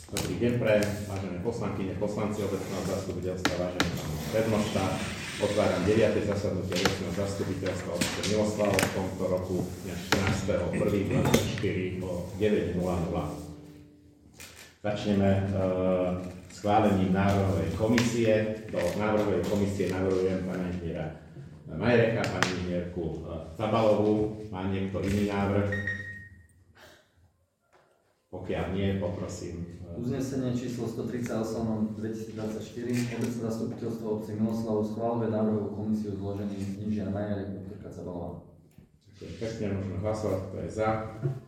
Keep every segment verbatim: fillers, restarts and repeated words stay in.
Dobrý deň pre vážené poslankyne, poslanci obecného zastupiteľstva, vážený pán prednosta. Otváram deviate zasadnutie obecného zastupiteľstva obce Miloslav v tomto roku štrnásteho prvého dvadsaťštyri o deväť nula nula. Začneme e, schválením návrhovej komisie. Do návrhovej komisie navrhujem pána inžiniera Majereka, pani inžinierku Cabalovú. Má niekto iný návrh? Pokiaľ nie, poprosím. Uznesenie číslo stotridsaťosem dvetisícdvadsaťštyri obecné zastupiteľstvo obce Miloslav schváľuje návrhovú komisiu zložením inžinier Majerek, doktorka Cabalová. Ďakujem pekne, môžeme hlasovať, kto je za.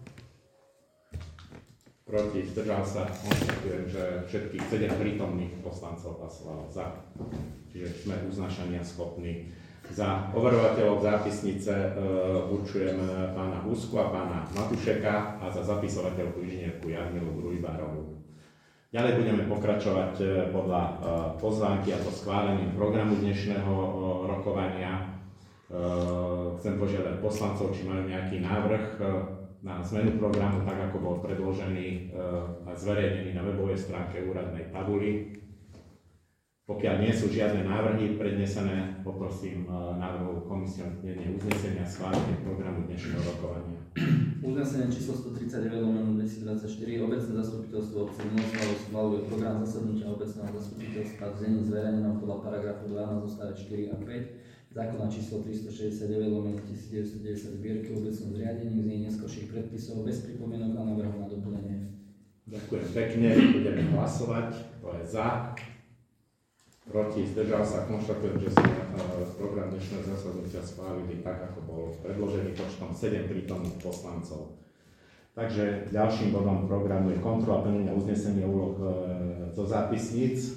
Proti, zdržal sa. Konštatujem, že všetkých sedem prítomných poslancov hlasovalo za. Čiže sme uznášania schopní. Za overovateľov zápisnice e, určujem pána Husku a pána Matušeka a za zapisovateľku inžinierku Jarmilu Grujbárovú. Ďalej budeme pokračovať e, podľa e, pozvánky a to schválením programu dnešného e, rokovania. E, chcem požiadať poslancov, či majú nejaký návrh e, na zmenu programu, tak ako bol predložený e, a zverejnený na webovej stránke úradnej tabuli. Pokiaľ nie sú žiadne návrhy prednesené, poprosím návrhovú komisiu znenie uznesenia schválenia programu dnešného rokovania. Uznesenie číslo stotridsaťdeväť lomeno dvetisícdvadsaťštyri obecné zastupiteľstvo obce Miloslav schvaľuje program zasadnutia obecného zastupiteľstva v znení zverejnenom podľa paragrafu dvanásť odstavec štyri a päť zákona číslo tristošesťdesiatdeväť lomeno devätnásťstodeväťdesiat zbierky obecnom zriadení v znení neskorších predpisov bez pripomienok a návrhov na doplnenie. Ďakujem pekne, budeme hlasovať. To je za. Proti, zdržal sa. Konštatujem, že sme program dnešného zasadnutia schválili tak, ako bol predložený počtom sedem prítomných poslancov. Takže ďalším bodom programu je kontrola plnenia uznesenia úloh zo zápisníc.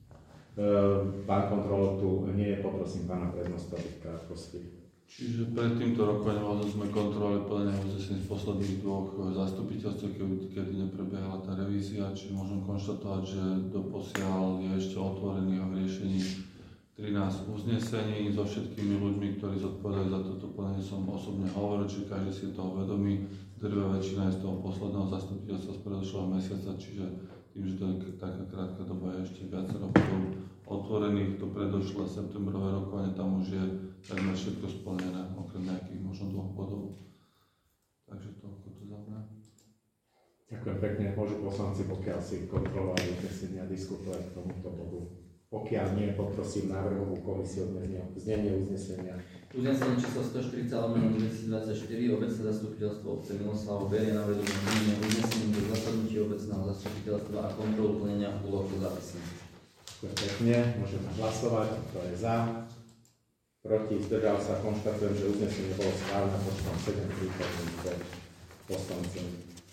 Pán kontrolor tu nie je, poprosím pána prednostu v krátkosti. Čiže pred týmto rokovaním sme kontrolovali plnenie uznesení z posledných dvoch zastupiteľstiev, kedy neprebiehala tá revízia, čiže môžem konštatovať, že doposiaľ je ešte otvorený o riešení trinásť uznesení. So všetkými ľuďmi, ktorí zodpovedajú za toto plnenie, som osobne hovoril, či každý si toho vedomí. Drvivá väčšina je z toho posledného zastupiteľstva z predošlého mesiaca, čiže tým, že to je taká krátka doba, je ešte viacero bodov otvorených. To predošlé septembrové rokovanie, tam už je takmer všetko splnené, okrem nejakých možno dvoch bodov. Takže toľko to za mňa. Ďakujem pekne. Môžu poslanci, pokiaľ si kontrolovali uznesenia, diskutovať k tomuto bodu. Pokiaľ nie, poprosím návrhovú komisiu znenie uznesenia. Uznesenie číslo stoštyridsať lomeno dvetisícdvadsaťštyri obecné zastupiteľstvo obce Miloslav berie na vedomie znenie uznesenia do zasadnutí obecného zastupiteľstva a kontrolu plnenia úloh do zápisníc. Ďakujem pekne, môžeme hlasovať, kto je za. Proti, zdržal sa. Konštatujem, že uznesenie bolo schválené počtom sedem prítomných poslancov.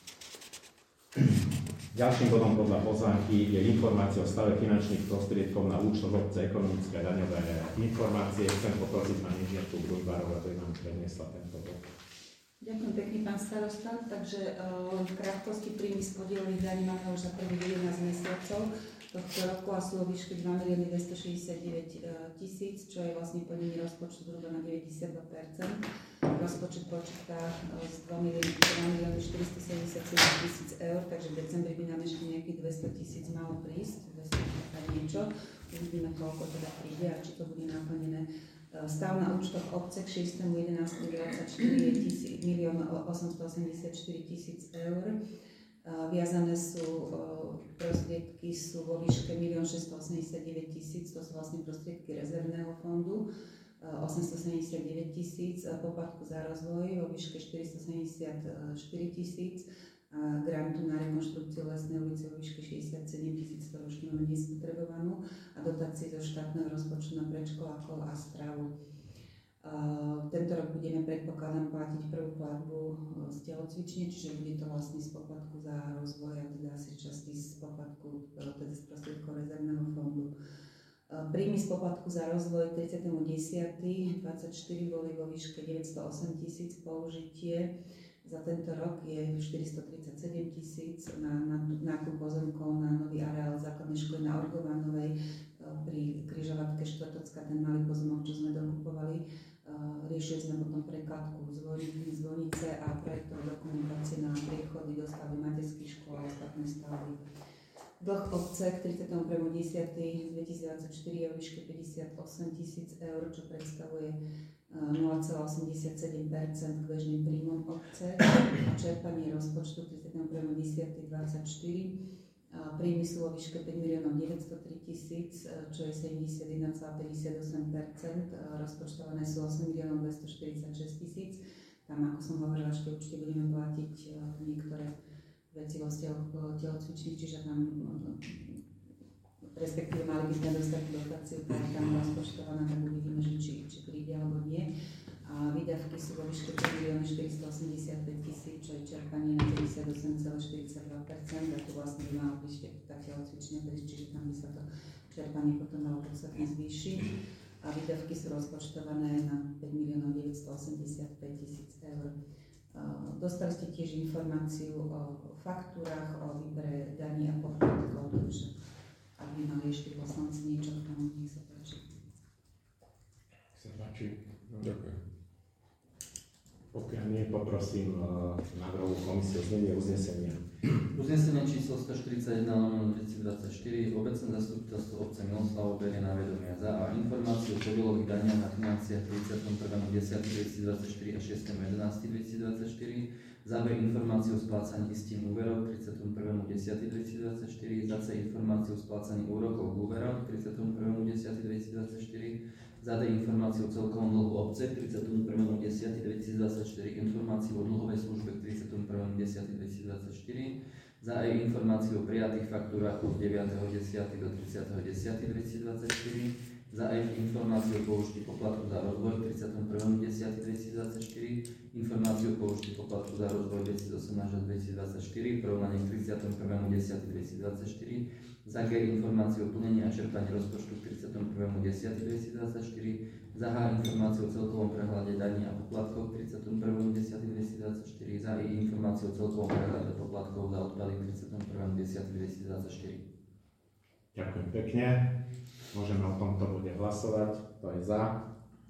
Ďalším bodom podľa pozvánky je informácia o stave finančných prostriedkov na účtoch obce, ekonomické a daňové informácie. Chcem poprosiť pani inžinierku Grujbárovú, aby nám predniesla tento bod. Ďakujem pekne, pán starosta. Takže len v krátkosti príjmy z podielových daní máme už za prvých jedenásť mesiacov tohto roku a sú o výške dva milióny dvestošesťdesiatdeväť tisíc, čo je vlastne plnenie rozpočtu zhruba na deväťdesiatdva percent. Rozpočet počíta z dva milióny štyristosedemdesiatsedem tisíc eur, takže v decembri by nám ešte nejakých dvesto tisíc malo prísť, dvesto niečo. Uvidíme, koľko teda príde a či to bude naplnené. Stav na účtoch obce k šiestemu jedenásteho dvadsaťštyri je milión osemstoosemdesiatštyri tisíc eur. Viazané sú prostriedky sú vo výške milión šesťstoosemdesiatdeväť tisíc, to sú vlastne prostriedky rezervného fondu, osemstosedemdesiatdeväť tisíc, poplatku za rozvoj vo výške štyristosedemdesiatštyri tisíc, grantu na rekonštrukciu lesnej ulice vo výške šesťdesiatsedem tisíc, ktorú už máme nespotrebovanú, a dotácie zo štátneho rozpočtu na predškolákov a stravu. Uh, tento rok budeme, predpokladám, platiť prvú platbu z telocvične, čiže bude to vlastne z poplatku za rozvoj a teda asi časti z poplatku, teda z prostriedkov rezervného fondu. Uh, príjmy z poplatku za rozvoj tridsiateho desiateho dvadsaťštyri boli vo výške deväťstoosem tisíc, použitie za tento rok je štyristotridsaťsedem tisíc na nákup pozemkov na nový areál základnej školy na Orgovanovej pri križovatke Štvrtocka, ten malý pozemok, čo sme dokupovali. Riešili sme potom prekladku zvonice a projektové dokumentácie na priechody do stavby materských škôl a ostatné stavby. Dlh obce k tridsiateho prvého októbra dvetisícdvadsaťštyri je o výške päťdesiatosem tisíc eur, čo predstavuje nula celá osemdesiatsedem percent k bežným príjmom obce. A čerpanie rozpočtu k tridsiateho prvého októbra dvadsaťštyri príjmy sú o výške päť miliónov deväťstotri tisíc, čo je sedemdesiatjeden celá päťdesiatosem percent. Rozpočtované sú osem miliónov dvestoštyridsaťšesť tisíc. Tam, ako som hovorila, ešte určite budeme platiť niektoré veci vo vzťahu telocvičných, čiže tam respektíve mali by sme dostať dotáciu, ktorá je tam rozpočtovaná, tak uvidíme, že či, či príde alebo nie. A výdavky sú vo výške tri milióny štyristoosemdesiatpäť tisíc, čo je čerpanie na päťdesiatosem celá štyridsaťdva percent, a to vlastne by malo byť tá telocvičná, čiže tam by sa to čerpanie potom malo podstatne zvýšiť. A výdavky sú rozpočtované na päť miliónov deväťstoosemdesiatpäť tisíc eur. Dostali ste tiež informáciu o faktúrach, o výbere daní a poplatkov, takže ak by mali ešte poslanci niečo k tomu, nech sa páči. Nech sa páči. Ďakujem. Pokiaľ nie, poprosím uh, návrhovú komisiu o znenie uznesenia. Uznesenie číslo stoštyridsaťjeden lomeno dvetisícdvadsaťštyri obecné zastupiteľstvo obce Miloslavo berie na vedomie za a informáciu o podielových daniach na financiách tridsiateho prvého októbra dvetisícdvadsaťštyri a šiesteho jedenásteho dvetisícdvadsaťštyri, za B informáciu o splácaní istín úverov tridsiateho prvého októbra dvetisícdvadsaťštyri, za C informáciu o splácaní úrokov k úverom tridsiateho prvého októbra dvetisícdvadsaťštyri, za D informáciu o celkovom dlhu obce k tridsiateho prvého októbra dvetisícdvadsaťštyri, informáciu o dlhovej službe k tridsiateho prvého októbra dvetisícdvadsaťštyri, za E informáciu o prijatých faktúrach od deviateho októbra do tridsiateho októbra dvetisícdvadsaťštyri, za F informáciu o použití poplatku za rozvoj k tridsiateho prvého októbra dvetisícdvadsaťštyri, informáciu o použití poplatku za rozvoj dvetisícosemnásť až dvetisícdvadsaťštyri, porovnanie k tridsiateho prvého októbra dvetisícdvadsaťštyri, za G informáciu o plnení a čerpaní rozpočtu k tridsiateho prvého októbra dvetisícdvadsaťštyri, za H informáciu o celkovom prehľade daní a poplatkov k tridsiateho prvého októbra dvetisícdvadsaťštyri, za I informáciu o celkovom prehľade poplatkov za odpady k tridsiateho prvého októbra dvetisícdvadsaťštyri. Ďakujem pekne. Môžeme o tomto bude hlasovať. To je za.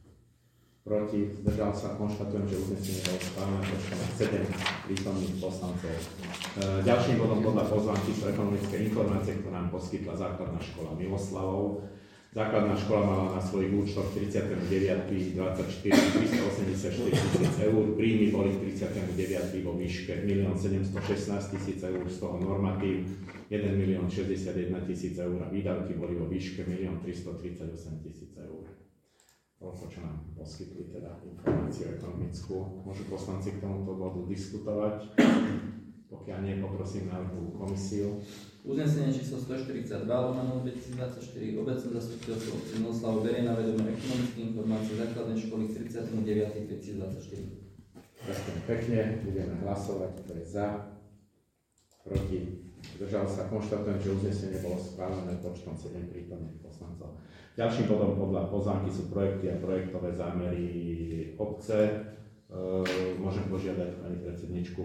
Proti. Zdržal sa. Konštatujem, že uznesenie bolo schválené počtom sedem prítomných poslancov. E, ďalším bodom podľa pozvánky sú ekonomické informácie, ktoré nám poskytla základná škola Miloslavov. Základná škola mala na svojich účtoch tridsiateho deviateho dvadsaťštyri tristoosemdesiatštyri tisíc eur, príjmy boli tridsiateho deviateho vo výške milión sedemstošestnásť tisíc eur, z toho normatív jeden milión šesťdesiatjeden tisíc eur a výdavky boli vo výške milión tristotridsaťosem tisíc eur. Toľko, čo nám poskytli teda informáciu ekonomickú. Môžu poslanci k tomuto bodu diskutovať. Pokiaľ nie, poprosím návrhovú komisiu. Uznesenie číslo stoštyridsaťdva lomeno dvetisícdvadsaťštyri obecné zastupiteľstvo obce Miloslavo berie na vedomie ekonomické informácie základnej školy k tridsiateho deviateho dvetisícdvadsaťštyri. Ďakujem pekne, budeme hlasovať, kto je za, proti, zdržal sa. Konštatujem, že uznesenie bolo schválené počtom sedem prítomných poslancov. Ďalším bodom podľa pozvánky sú projekty a projektové zámery obce. Môžem požiadať pani predsedničku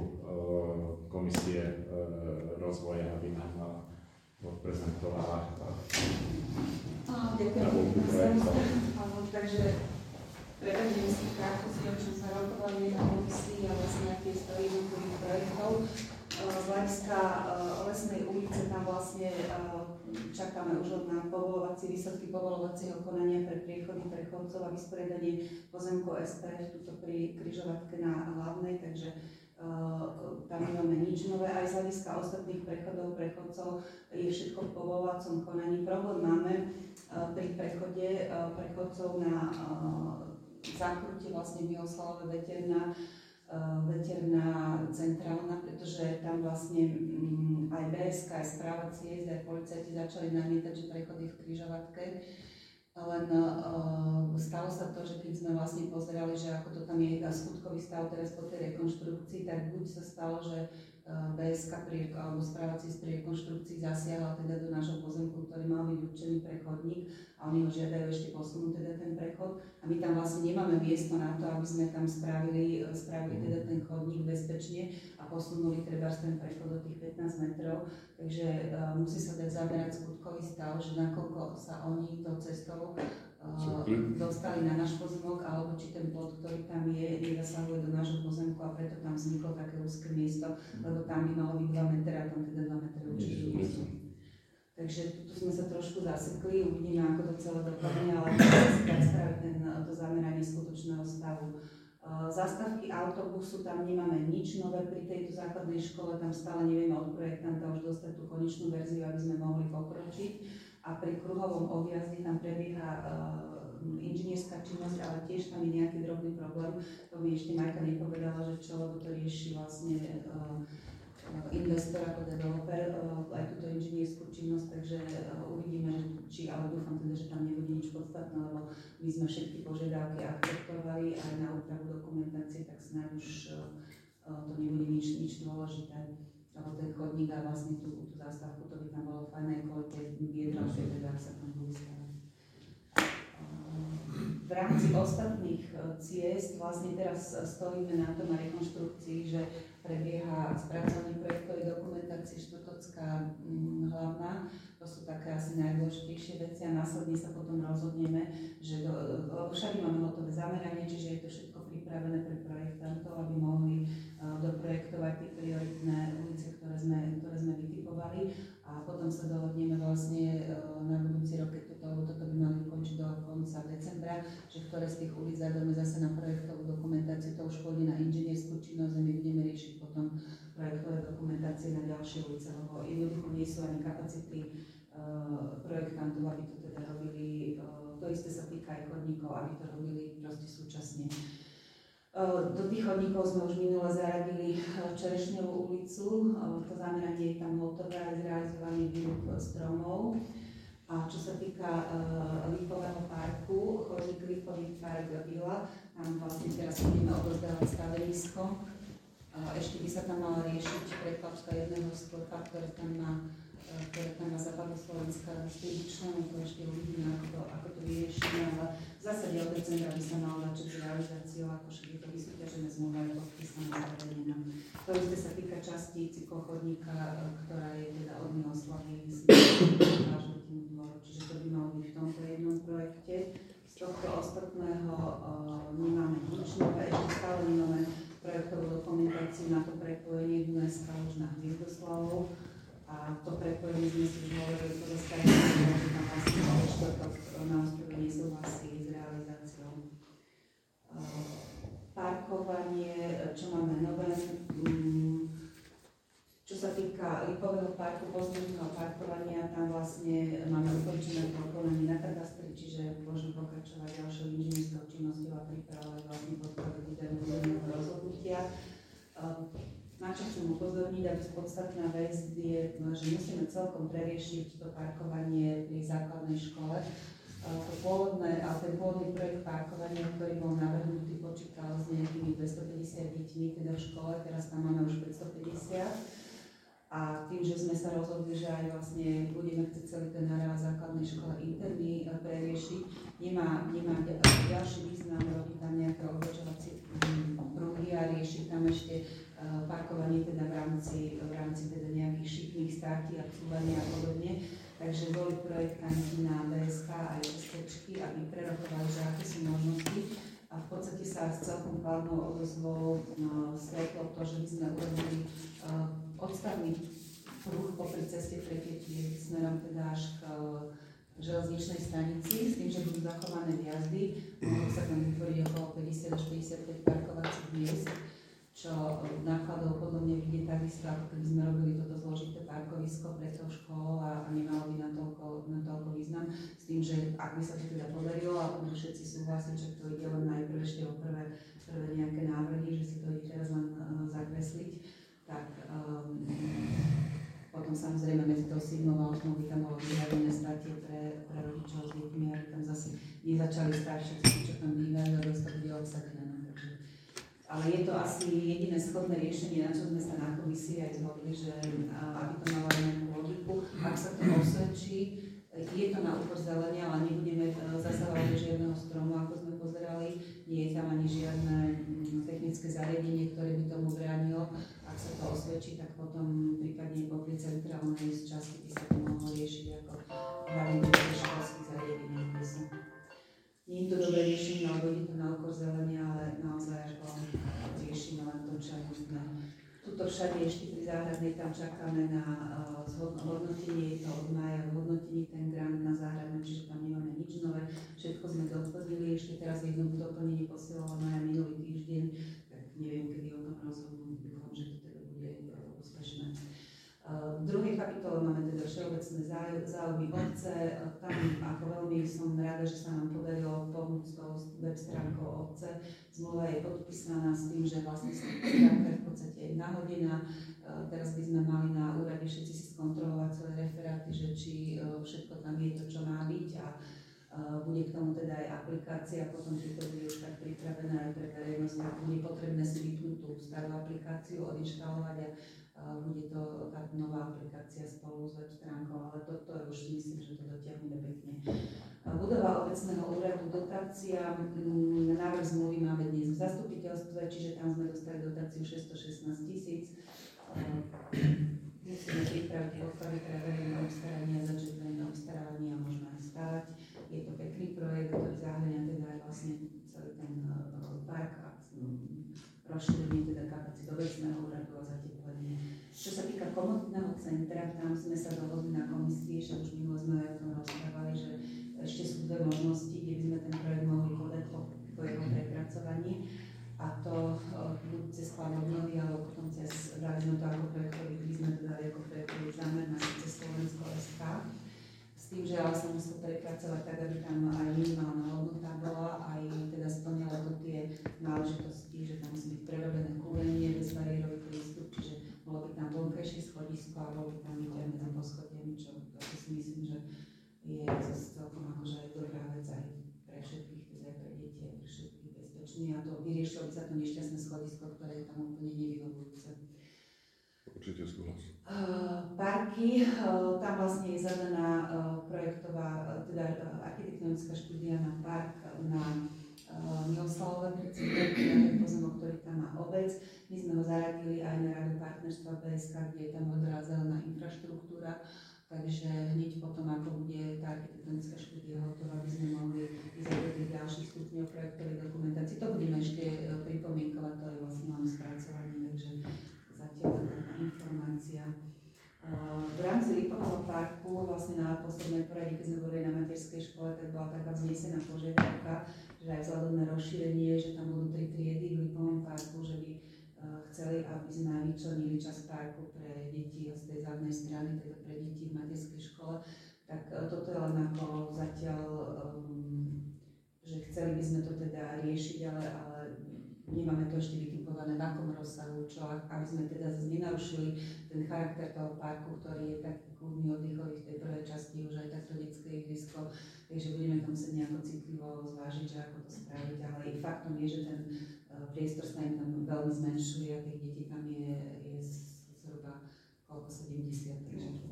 komisie rozvoja, aby nám odprezentovala Ďakujem pekne. Takže prevediem si krátko si, o čom sa rokovali na komisii a vlastne aký je stav jednotlivých projektov. Z hľadiska Lesnej ulice tam vlastne čakáme už na povolovacie výsledky povolovacieho konania pre priechody prechodcov a vysporiadanie pozemkov es pé tuto pri križovatke na Hlavnej, takže uh, tam nemáme nič nové. Aj z hľadiska ostatných prechodov prechodcov je všetko v povolovacom konaní. Problém máme uh, pri prechode uh, prechodcov na uh, zákrute vlastne Miloslavové veterná veterná centrálna, pretože tam vlastne um, aj bé es ká, aj správa ciest, aj policajti začali namietať, že prechod je v križovatke. Len uh, stalo sa to, že keď sme vlastne pozerali, že ako to tam je skutkový stav teraz po tej rekonštrukcii, tak buď sa stalo, že uh, bé es ká pri, alebo správa ciest pri rekonštrukcii zasiahla teda do nášho pozemku, ktorý mal byť určený pre chodník a oni ho žiadajú ešte posunúť teda ten prechod. A my tam vlastne nemáme miesto na to, aby sme tam spravili, spravili teda ten chodník bezpečne a posunuli treba ten prechod do tých pätnásť metrov. Takže uh, musí sa dať zamerať skutkový stav, že nakoľko sa oni tou cestou uh, dostali na náš pozemok, alebo či ten plot, ktorý tam je, nezasahuje do nášho pozemku a preto tam vzniklo také úzke miesto, lebo tam by malo byť dva metre a tam teda dva metre určite nie sú. zvykli, uvidíme, ako to celé dopadne, ale chceme si tak spraviť ten, to zameranie skutočného stavu. Zastávky autobusu, tam nemáme nič nové pri tejto základnej škole, tam stále nevieme od projektanta už dostať tú konečnú verziu, aby sme mohli pokročiť. A pri kruhovom objazde tam prebieha uh, inžinierská činnosť, ale tiež tam je nejaký drobný problém. To mi ešte Majka nepovedala, že čo, lebo to rieši vlastne uh, investor ako developer uh, aj túto inžinierskú činnosť, takže uh, uvidíme, či, ale dúfam teda, že tam nebude nič podstatné, lebo my sme všetky požiadavky akceptovali aj na úpravu dokumentácie, tak snáď už uh, uh, to nebude nič, nič dôležité. Lebo ten chodník a vlastne tú, tú zástavku, to by tam bolo fajné, kvôli biedrovšie, teda sa tam budú stavať. V rámci ostatných ciest vlastne teraz stojíme na tom a rekonštrukcii, že prebieha spracovanie projektovej dokumentácie Štvrtocká hlavná. To sú také asi najdôležitejšie veci a následne sa potom rozhodneme, že do, lebo všade máme hotové zameranie, čiže je to všetko pripravené pre projektantov, aby mohli uh, doprojektovať tie prioritné ulice, ktoré sme, ktoré sme vytipovali a potom sa dohodneme vlastne uh, na budúci rok, keď toto, toto by mali ukončiť do konca decembra, že ktoré z tých ulic zadáme zase na projektovú dokumentáciu, to už pôjde na inžinierskú činnosť a my budeme riešiť potom projektové dokumentácie na ďalšie ulice, lebo jednoducho nie sú ani kapacity uh, projektantov, aby to teda robili, uh, to isté sa týka aj chodníkov, aby to robili proste súčasne. Uh, do tých chodníkov sme už minule zaradili Čerešňovú ulicu, uh, to zameranie je tam hotové, aj zrealizovaný výrub stromov. A čo sa týka uh, Lípového parku, chodník Lípový park Vila, tam vlastne teraz budeme odozdávať stavenisko. Uh, ešte by sa tam mala riešiť preplavka jedného sklepa, ktoré tam má, uh, ktoré tam má západoslovenská štyri členov, to ešte uvidíme, ako to, ako to vyriešime, ale v zásade od decembra by sa malo začať s realizáciou, ako všetky to vysúťažené zmluvy je podpísané a zavedené. To isté sa týka časti cyklochodníka, ktorá je teda od Miloslavy až do tým dvoru, čiže to by malo byť v tomto jednom projekte. Z tohto ostatného uh, nemáme nič nové, ešte stále nemáme projektovú dokumentáciu na to prepojenie Dunajska už na Hviezdoslavu a to prepojenie sme si už hovorili, to zastavíme, že tam vlastne ale štvrtok na ostrove nesúhlasí s realizáciou. Uh, parkovanie, čo máme nové, um, čo sa týka Lípového parku, pozemného parkovania, tam vlastne máme ukončené pokonanie na katastri, čiže môžeme pokračovať ďalšou inžinierskou činnosťou a pripravovať vlastne podklady územného rozhodnutia. Na čo chcem upozorniť, aby podstatná vec je, že musíme celkom preriešiť to parkovanie pri základnej škole. To pôvodné, ale ten pôvodný projekt parkovania, ktorý bol navrhnutý, počítal s nejakými dvestopäťdesiat deťmi teda v škole, teraz tam máme už päťstopäťdesiat. A tým, že sme sa rozhodli, že aj vlastne budeme chcieť celý ten areál základnej školy interný preriešiť, nemá, nemá ďalší význam robiť tam nejaké odbočovacie pruhy a riešiť tam ešte uh, parkovanie teda v rámci, v rámci teda nejakých šikmých státí a cúvania a podobne. Takže boli projektanti na bé es ká aj STčky, aby prerokovali, že aké sú možnosti. A v podstate sa s celkom kladnou odozvou uh, stretlo to, že by sme urobili uh, odstavný pruh popri ceste Tretie smerom teda až k uh, železničnej stanici, s tým, že budú zachované vjazdy. Mohlo sa tam vytvoriť okolo päťdesiat až päťdesiatpäť parkovacích miest, čo nákladov podobne vidieť takisto, ako keby sme robili toto zložité parkovisko pre tou školou a, a nemalo by na toľko, na toľko význam. S tým, že ak by sa to teda podarilo a budú všetci súhlasiť, že to ide len najprv ešte o prvé, prvé nejaké návrhy, že si to ide teraz len uh, zakresliť, tak um, potom samozrejme medzi tou Sigmou a Ošmou by tam bolo vyhradené statie pre, pre rodičov s deťmi, aby tam zase nezačali stať všetci, čo tam bývajú, a to bude obsadené. Ale je to asi jediné schodné riešenie, na čo sme sa na komisii aj zhodli, že aby to malo aj nejakú logiku. Ak sa to osvedčí, je to na úkor zelenia, ale nebudeme zasahovať do žiadneho stromu, ako sme pozerali. Nie je tam ani žiadne technické zariadenie, ktoré by tomu bránilo. Ak sa to osvedčí, tak potom prípadne popri centrálnej časti by sa to mohlo riešiť ako hlavne školských zariadení. Nie je to dobré riešenie, alebo je to na úkor zelenia, ale naozaj ako riešime len to, čo je nutné. Tuto všade ešte pri záhradnej tam čakáme na uh, hodnotenie, je to od mája v hodnotení ten grant na záhradnú, čiže tam nemáme nič nové, všetko sme doplnili, ešte teraz jedno doplnenie posielala Maja minulý týždeň, tak neviem, kedy o tom rozhodnú, dúfam, že to teda bude uh, úspešné. Uh, v druhej kapitole máme teda všeobecné záujmy obce, uh, tam ako veľmi som rada, že sa nám podarilo pomôcť s web stránkou obce. Zmluva je podpísaná s tým, že vlastne stránka je v podstate nahodená. Uh, teraz by sme mali na úrade všetci si skontrolovať svoje referáty, že či uh, všetko tam je to, čo má byť a uh, bude k tomu teda aj aplikácia, potom keď to bude už tak pripravené aj pre verejnosť, tak bude potrebné si vypnúť tú starú aplikáciu, odinštalovať a Uh, bude to tá nová aplikácia spolu s web stránkou, ale toto to už myslím, že to dotiahneme pekne. Uh, budova obecného úradu, dotácia, um, návrh zmluvy máme dnes v zastupiteľstve, čiže tam sme dostali dotáciu šesťstošestnásť tisíc. Uh, musíme pripraviť podklady pre verejné obstarávanie a začať verejné obstarávanie a možno aj stavať. Je to pekný projekt, ktorý zahŕňa teda aj vlastne celý ten uh, park a um, rozšírenie teda kapacít obecného úradu a zateplenie. Čo sa týka komoditného centra, tam sme sa dohodli na komisii, že už minule sme aj o tom rozprávali, že ešte sú dve možnosti, kde by sme ten projekt mohli podať po, po jeho prepracovaní. A to buď cez plán obnovy, alebo potom cez, dali sme to ako projektový, by sme to dali ako projektový zámer na cez Slovensko es ká. S tým, že ale sa musel prepracovať tak, aby tam aj minimálna hodnota bola, aj teda splňala to tie náležitosti, že tam musí byť prerobené kúrenie, bezbariérový prístup, čiže bolo by tam vonkajšie schodisko a bolo by tam byť aj medzi poschodiami, čo to si myslím, že je zase celkom akože aj dobrá vec aj pre všetkých, teda aj pre deti, aj pre všetkých bezpečný a to vyriešilo by sa to nešťastné schodisko, ktoré je tam úplne nevyhovujúce. Určite súhlas. Uh, parky, uh, tam vlastne je zadaná uh, projektová, uh, teda uh, architektonická štúdia na park, na uh, Miloslavové principy, na ten pozemok, ktorý tam má obec. My sme ho zaradili aj na radu partnerstva bé es ká, kde je tam modrá zelená infraštruktúra, takže hneď potom, ako bude tá architektonická štúdia hotová, by sme mohli ísť do tých ďalších stupňov projektovej dokumentácie. To budeme ešte uh, pripomienkovať, to je vlastne máme spracovanie, takže zatiaľ taká informácia. V rámci Lipového parku, vlastne na poslednej poradí, keď sme boli na materskej škole, tak bola taká vznesená požiadavka, že aj vzhľadom na rozšírenie, že tam budú tri triedy v Lipovom parku, že by chceli, aby sme vyčlenili časť parku pre deti z tej zadnej strany, teda pre deti v materskej škole. Tak toto je len ako zatiaľ, um, že chceli by sme to teda riešiť, ale, ale nemáme to ešte vytipované v akom rozsahu, čo, aby sme teda zase nenarušili ten charakter toho parku, ktorý je tak kľudný oddychový v tej prvej časti, už aj takto detské ihrisko, takže budeme to musieť nejako citlivo zvážiť, že ako to spraviť, ale faktom je, že ten uh, priestor sa im tam veľmi zmenšuje a tých detí tam je, je zhruba koľko sedemdesiat.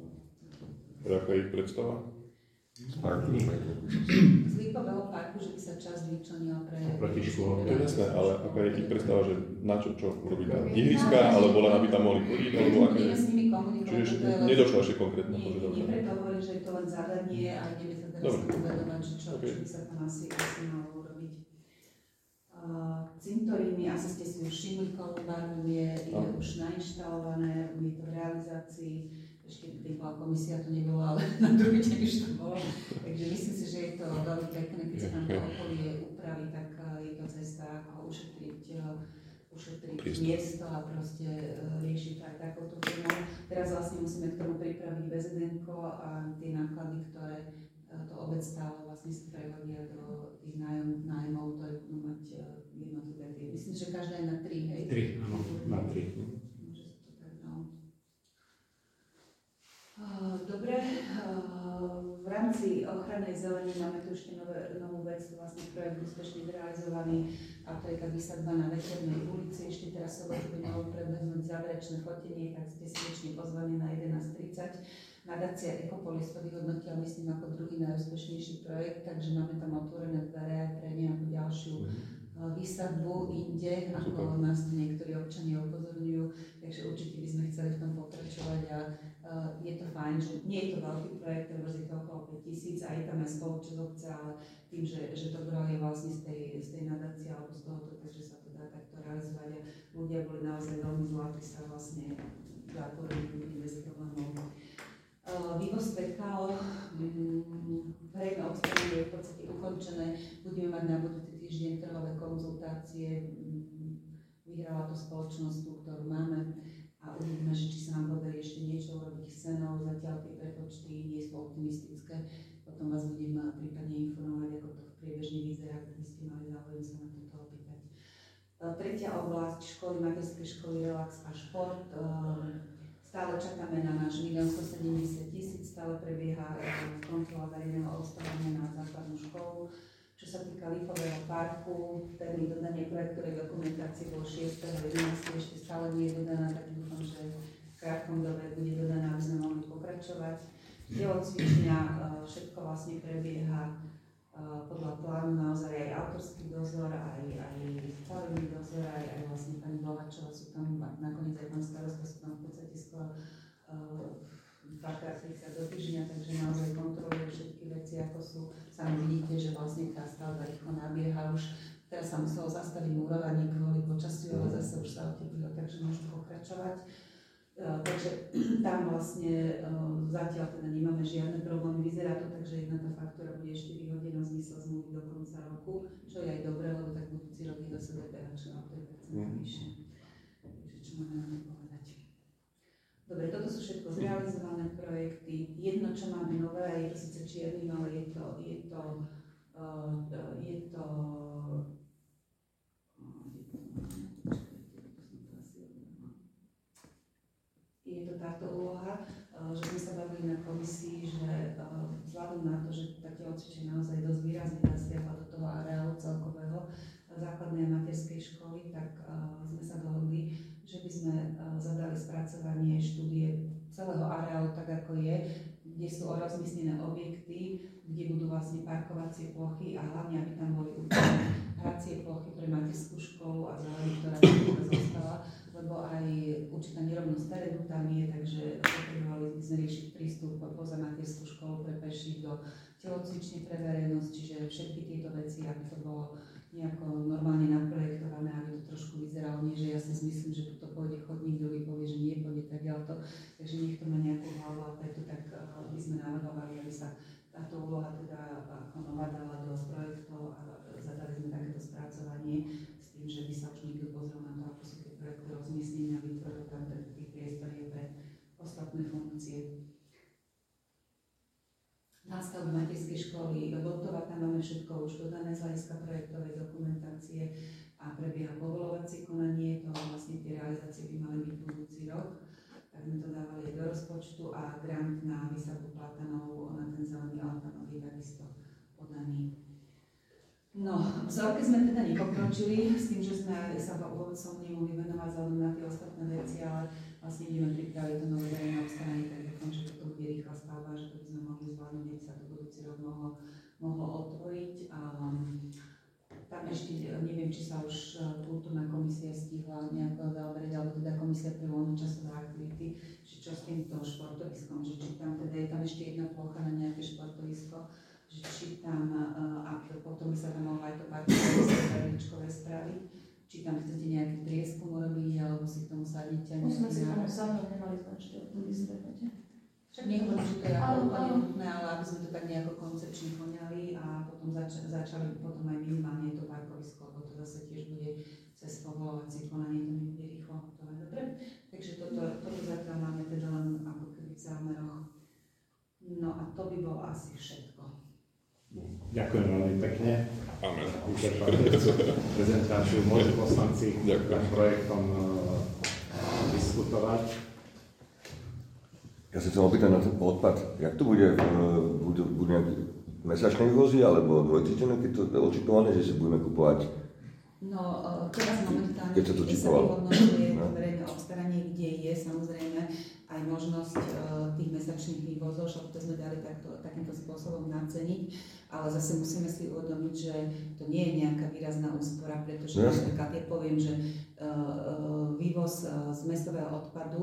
Aká je ich predstava? Parku. Z Lipového parku, že by sa časť vyčlenila pre... Proti škôl. To je jasné, ale aká je ich predstava, že na čo, čo robí tam? Ihriska, alebo len aby tam mohli chodiť, alebo aké? Budeme s nimi komunikovať. Čiže nedošlo ešte konkrétne Nie, požiadavka. nie, preto hovorím, že je to len zadanie a ideme sa teraz uvedovať, že čo, okay. čo by sa tam asi, asi malo urobiť. Uh, cintoríny, asi ste si už všimli, Kolumbarum je, je no. už nainštalované, je to v realizácii. Ešte keď bola komisia, to nebolo, ale na druhý deň už to bolo. Takže myslím si, že je to veľmi pekné, keď sa tam to okolie upraví, tak je to cesta, ako ušetriť, ušetriť miesto a proste riešiť aj takouto formou. Teraz vlastne musíme k tomu pripraviť bé zet enko a tie náklady, ktoré to obec stále vlastne sa prevodia do tých nájom, nájmov, ktoré budú mať jednotlivé tie. Myslím, že každá je na tri, hej? Tri, áno, na tri. Dobre, v rámci ochrannej zelení máme tu ešte nové, novú vec, vlastne projekt úspešne zrealizovaný a to je tá výsadba na Veternej ulici. Ešte teraz sa vás bude malo prebehnúť záverečné fotenie, tak ste srdečne pozvaní na jedenásť tridsať. Nadácia Ekopolis to vyhodnotila, myslím, ako druhý najúspešnejší projekt, takže máme tam otvorené dvere aj pre nejakú ďalšiu výsadbu inde, ako nás tu niektorí občania upozorňujú, takže určite by sme chceli v tom pokračovať a uh, je to fajn, že nie je to veľký projekt, lebo je to okolo päťtisíc a je tam aj spoločnosť obce, ale tým, že, že to gro je vlastne z tej, z tej nadácie alebo z tohoto, takže sa to dá takto realizovať a ľudia boli naozaj veľmi zlatí sa vlastne zatvorený bez problémov. Vývoz pé ká ó, verejné obstaranie je v podstate ukončené. Budeme mať na budúci týždeň trhové konzultácie. Vyhrala to spoločnosť, tú, ktorú máme. A uvidíme, že či sa nám podarí ešte niečo urobiť s cenou. Zatiaľ tie prepočty nie sú optimistické. Potom vás budem prípadne informovať, ako to priebežne vyzerá, ak by ste mali záujem sa na toto opýtať. Tretia oblasť, školy, materské školy, relax a šport. Stále čakáme na náš milión stosedemdesiat tisíc, stále prebieha kontrola verejného obstarania na základnú školu. Čo sa týka Lífového parku, termín dodania projektovej dokumentácie bol šiesteho jedenásteho ešte stále nie je dodaná, tak dúfam, že v krátkom dobe bude dodaná, aby sme mohli pokračovať. Telocvičňa, všetko vlastne prebieha podľa plánu, naozaj aj autorský dozor, aj, aj stavebný dozor, aj, aj vlastne pani Blavačová sú tam, nakoniec aj pán starosta sú tam v podstate skoro dvakrát trikrát do týždňa, takže naozaj kontrolujú všetky veci, ako sú. Sami vidíte, že vlastne tá stavba rýchlo nabieha už. Teraz sa muselo zastaviť múrovanie kvôli počasiu, ale zase už sa oteplilo, takže môžu pokračovať. Uh, takže tam vlastne uh, zatiaľ teda nemáme žiadne problémy. Vyzerá to tak, že jedna tá faktúra bude ešte vyhodená v zmysle zmluvy do konca roku, čo je aj dobré, lebo tak budúci rok je zase dé pé há čo na tri percentá vyššie. Takže čo máme na to povedať? Dobre, toto sú všetko zrealizované projekty. Jedno, čo máme nové, je to síce čiernym, ale je to, je to, uh, je to Je to táto úloha, že sme sa bavili na komisii, že vzhľadom na to, že tá telocvičňa naozaj dosť výrazne zasiahla do toho areálu celkového základnej a materskej školy, tak sme sa dohodli, že by sme zadali spracovanie štúdie celého areálu tak, ako je, kde sú rozmiestnené objekty, kde budú vlastne parkovacie plochy a hlavne, aby tam boli úplne hracie plochy pre materskú školu a zelený, ktorá tam zostala, lebo aj určitá nerovnosť terénu tam je, takže potrebovali sme riešiť prístup poza materskú školu pre peších do telocvične pre verejnosť, čiže všetky tieto veci, aby to bolo nejako normálne naprojektované, aby to trošku vyzeralo, nie že ja si myslím, že tuto pôjde chodník, druhý povie, že nie pôjde tak ďalej, takže nech to má nejakú hlavu a preto tak by sme navrhovali, aby sa táto úloha teda ako nová dala do projektov a zadali sme takéto spracovanie s tým, že by sa už niekto pozrel na to, ako sú tie projekty rozmiestnené a vytvoril tam taký priestor pre ostatné funkcie. Nástavba materskej školy Vltova, tam máme všetko už dodané z hľadiska projektovej dokumentácie a prebieha povolovacie konanie, to vlastne tie realizácie by mali byť budúci rok. Tak sme to dávali aj do rozpočtu a grant na výsadbu platanov, na ten zelený altanov je takisto podaný. No, v vzorke sme teda nepokročili s tým, že sme sa vôbec som nemohli venovať vzhľadom na tie ostatné veci, ale vlastne ideme pripraviť to nové verejné obstaranie, tak dúfam, že toto bude rýchla stavba, že to by sme mohli zvládnuť, keď sa to budúci rok mohlo, mohlo otvoriť. A tam ešte neviem, či sa už kultúrna komisia stihla nejako zaoberať, alebo teda komisia pre voľnočasové aktivity, či čo s týmto športoviskom, že či tam teda je tam ešte jedna plocha na nejaké športovisko, že či tam, a potom by sa tam mohlo aj to parkovičkové spraviť, či tam chcete nejaký prieskum urobiť, alebo si k tomu sadnete. Musíme si tam sadnúť, nemali sme ešte o tom vysvetnete. Však nehovorím, že to je ako úplne nutné, ale aby sme to tak nejako koncepčne poňali a potom zač- začali potom aj minimálne to parkovisko, lebo to zase tiež bude cez povolovacie konanie, to nebude rýchlo hotové. Dobre? Takže toto, toto zatiaľ máme teda len ako keby v zámeroch. No a to by bolo asi všetko. Ďakujem veľmi pekne. Amen. Prezentáciu môžu poslanci k projektom uh, diskutovať. Ja sa chcem opýtať na ten odpad. Jak to bude? Budú, budú nejaké mesačné vývozy alebo dvojtýždenné, keď to je očipované, že si budeme kupovať? No, teraz momentálne, keď sa to čipovalo, vyhodnocuje no. verejné obstaranie, kde je samozrejme aj možnosť uh, tých mesačných vývozov, že to sme dali takto, takýmto spôsobom naceniť, ale zase musíme si uvedomiť, že to nie je nejaká výrazná úspora, pretože no, napríklad ja poviem, že uh, uh, vývoz uh, z mestového odpadu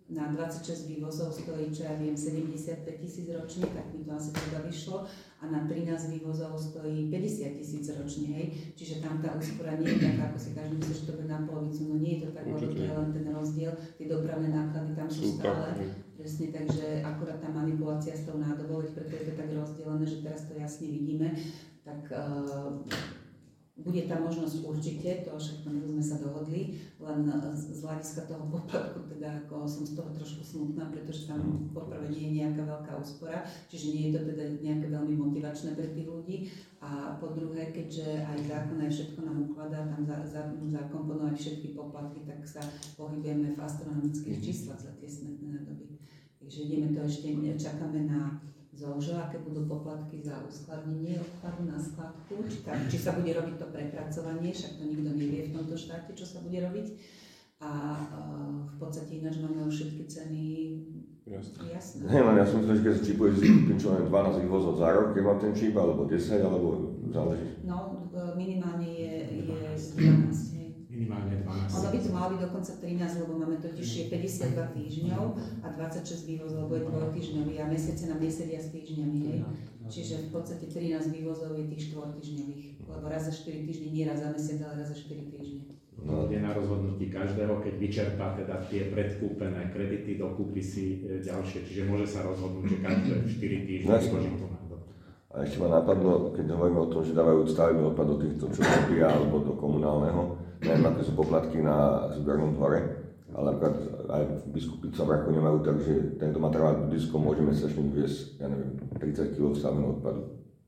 na dvadsaťšesť vývozov stojí, čo ja viem, sedemdesiatpäť tisíc ročne, tak mi to asi teda vyšlo, a na trinásť vývozov stojí päťdesiat tisíc ročne, hej. Čiže tam tá úspora nie je taká, ako si každý myslí, že to bude na polovicu, no nie je to tak, lebo to je len ten rozdiel, tie dopravné náklady tam sú stále, presne, takže akurát tá manipulácia s tou nádobou, veď preto je to tak rozdelené, že teraz to jasne vidíme, tak uh, bude tá možnosť určite, to však to sme sa dohodli, len z hľadiska toho poplatku, teda ako som z toho trošku smutná, pretože tam poprvé nie je nejaká veľká úspora, čiže nie je to teda nejaké veľmi motivačné pre tých ľudí. A po druhé, keďže aj zákon aj všetko nám ukladá tam za, za, zakomponovať všetky poplatky, tak sa pohybujeme v astronomických číslach za tie smetné nádoby. Takže ideme to ešte, čakáme na zložo, aké budú poplatky za uskladnenie odpadu na skladku, či, tam, či sa bude robiť to prepracovanie, však to nikto nevie v tomto štáte, čo sa bude robiť. A uh, v podstate ináč máme už všetky ceny jasné. Hej, len ja som myslel, že keď sa čipuje, že kúpim čo len dvanásť vývozov za rok, keď mám ten čip, alebo desať, alebo záleží. No, minimálne je, je dvanásť. Minimálne dvanásť. Ono by to malo byť dokonca trinásť, lebo máme totiž je päťdesiatdva týždňov a dvadsaťšesť vývozov, lebo je dvojtýždňový a mesiace nám nesedia s týždňami, hej. Čiže v podstate trinásť vývozov je tých štvortýždňových, lebo raz za štyri týždne, nie raz za mesiac, ale raz za štyri týždne. To je na rozhodnutí každého, keď vyčerpá teda tie predkúpené kredity, dokúpi si ďalšie, čiže môže sa rozhodnúť, že každé štyri týždne zloží tú nádobu. A ešte ma napadlo, keď hovoríme o tom, že dávajú stavebný odpad do týchto, čo robia, alebo do komunálneho, neviem, aké sú poplatky na zbernom dvore, ale napríklad aj v Biskupicom Raku nemajú, takže tento materiál blízko môže mesačne vyviesť, ja neviem, tridsať kilogramov stavebného odpadu.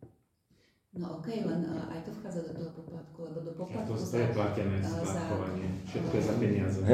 No okej, okay, len uh, aj to vchádza do toho poplatku, lebo do poplatku to, to je platené skladkovanie, všetko je za peniaze. Hey,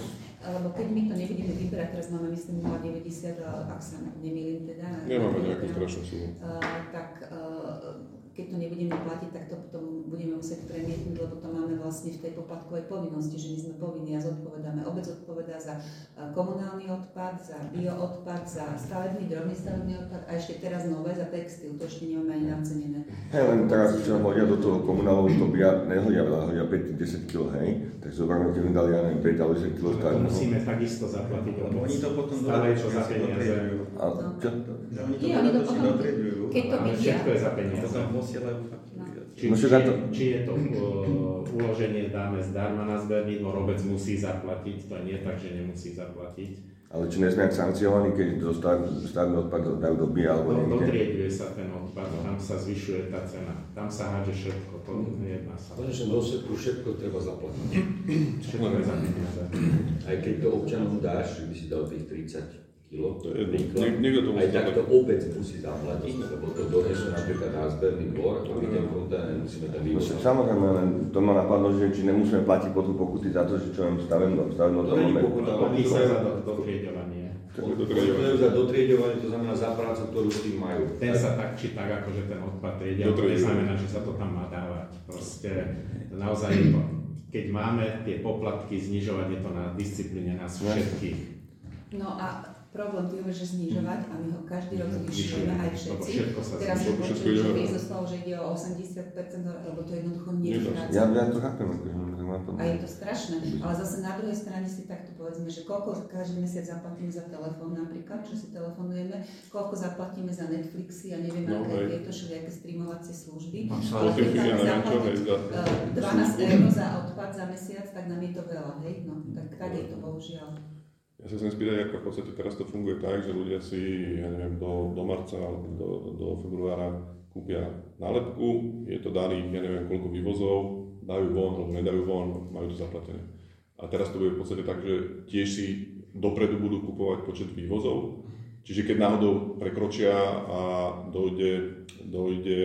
Lebo keď my to nebudeme vyberať, teraz máme myslím nula deväťdesiat, ak sa nemýlim teda. Nemáme nejakú strašnú sumu. Uh, tak uh, keď to nebudeme platiť, tak to potom budeme musieť premietnúť, lebo to máme vlastne v tej poplatkovej povinnosti, že my sme povinní a zodpovedáme. Obec odpovedá za uh, komunálny odpad, za bioodpad, za stavebný, drobný stavebný odpad a ešte teraz nové za textil, to ešte nemáme ani nacenené. Hej, len teraz, čo hodia do toho komunálneho, to by nehodia veľa, hodia päť až desať kilogramov, hej? Tak zoberme, keď mi dali, ja neviem, päť alebo desať kilogramov. To musíme takisto zaplatiť, lebo oni to potom stále je to za peniaze. A čo? Oni to Nie, oni to potom, dotriedujú. keď to vidia. Všetko je za peniaze. Potom posielajú faktúry. Či, No, či, to... či je to uh, uloženie dáme zdarma na zberný dvor, obec musí zaplatiť, to nie je tak, že nemusí zaplatiť. Ale či nesme ak sankciovaní, keď to stavebný odpad dajú do B I A alebo No, niekde? dotrieduje sa ten odpad, tam sa zvyšuje tá cena, tam sa hádže všetko, to nejedná sa. V konečnom dôsledku všetko treba zaplatiť. Všetko je za peniaze. Aj keď to občanom dáš, že by si dal tých tridsať kilogramov, To je jedno. príklad, Niek- niekto to musí aj tak to zaplatiť. obec musí zaplatiť, lebo to donesú napríklad na zberný dvor a my ten kontajner musíme tam No, vyvozať. však samozrejme, len to ma napadlo, že či nemusíme platiť potom pokuty za to, že čo im stavebno, stavebno To nie je máme. pokuta, Platí sa za ale do- dotrieďovanie. pokutujú za dotrieďovanie, to znamená za prácu, ktorú s tým majú. Ten sa tak či tak, akože ten odpad triedia, to Dotrieďuje. neznamená, že sa to tam má dávať. Proste naozaj je to, keď máme tie poplatky znižovať, je to na disciplíne nás všetkých. No a problém tým, že znižovať a my ho každý rok zvyšujeme aj všetci. Všetko sa Teraz zvyšuje. som všetko počul, ide že hore. by zostalo, že ide o osemdesiat percent, lebo to jednoducho Nie, nevychádza. Ja, ja to chápem, akože to má to... A je to strašné, ale zase na druhej strane si takto povedzme, že koľko každý mesiac zaplatíme za telefón napríklad, čo si telefonujeme, koľko zaplatíme za Netflixy a neviem, No, aké hej. tieto všelijaké streamovacie služby. Mám sa Ale keď Spotify, máme ja neviem čo, zaplatiť hej, za... eh, dvanásť eur za odpad za mesiac, tak nám je to veľa, hej? No, tak, tak je to bohužiaľ. Ja sa chcem spýtať, ako v podstate teraz to funguje tak, že ľudia si, ja neviem, do, do marca alebo do, do februára kúpia nálepku, je to daných, ja neviem, koľko vývozov, dajú von alebo nedajú von, majú to zaplatené. A teraz to bude v podstate tak, že tiež si dopredu budú kupovať počet vývozov, čiže keď náhodou prekročia a dojde, dojde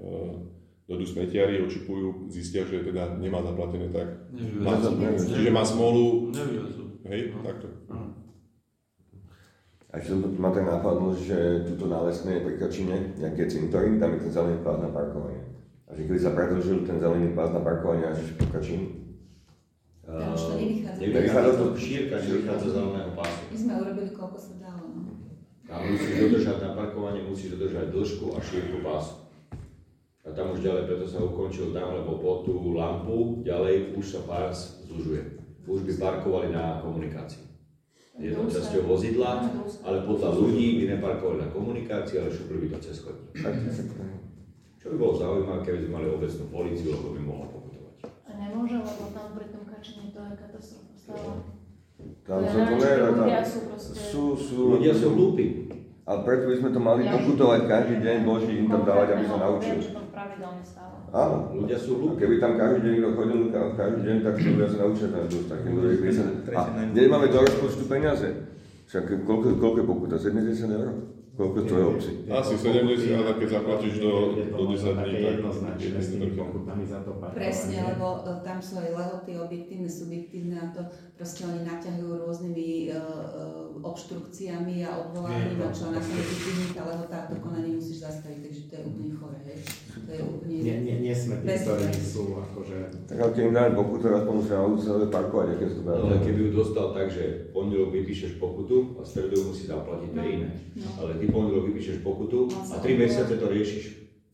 e, dojdú smetiari, očipujú, zistia, že teda nemá zaplatené, tak má, Nevyvezú. čiže má smolu, Nevyvezú. hej, No. takto. A ešte ma tak napadlo, že tuto na Lesnej Prikačine, nejaké cintorín, tam je ten zelený pás na parkovanie. A že keby sa predĺžil ten zelený pás na parkovanie až po Prikačín, Tam už to nevychádza. Nevychádza to šírka, nevychádza z zeleného pásu. My sme urobili koľko sa dalo, no. Tam musí dodržať na parkovanie, musí dodržať dĺžku a šírku pásu. A tam už ďalej, preto sa ukončil tam, lebo po tú lampu ďalej už sa pás zužuje. Už by parkovali na komunikácii. jednou časťou vozidla, ale podľa ľudí by neparkovali na komunikácii, ale šupli by to cez chodník. Čo by bolo zaujímavé, keby sme mali obecnú políciu, lebo by mohla pokutovať. A nemôže, lebo tam pri tom kačení to je katastrofa stále. Tam Ja sa to neviem, nedá, či tam ľudia sú proste... sú, sú, Ľudia sú hlúpi. ale preto by sme to mali Ja- pokutovať každý deň, Boží im tam dávať, aby sa Konkrétne, naučili. Viem, že to pravidelne stále. Áno. Ľudia sú A hlúpi. keby tam každý deň niekto chodil, ka- každý deň, tak ľudia sa naučia tam dosť také dobré písať. A kde máme do rozpočtu peniaze? Však koľko, koľko je pokuta? sedemdesiat eur? Koľko to je obci? Asi sedemdesiat, ale keď zaplatíš do, Je to do desať také dní, tak jednoznačné s tými pokutami za to parkovanie. Presne, lebo e, tam sú aj lehoty objektívne, subjektívne a to proste oni naťahujú rôznymi uh, uh, obštrukciami a odvolávaním a čo na konci týždňa tá lehota a to konanie musíš zastaviť, takže to je úplne chore, hej. To je úplne... Nie, nie, nie sme tí, Bez- ktorí sú akože... Tak ale keď im dáme pokutu, aspoň musia naučiť sa parkovať, aké sú to No, ale dá. keby ju dostal tak, že v pondelok vypíšeš pokutu a v stredu ju musí zaplatiť, to je iné. No. Ale ty v pondelok vypíšeš pokutu a tri mesiace to riešiš.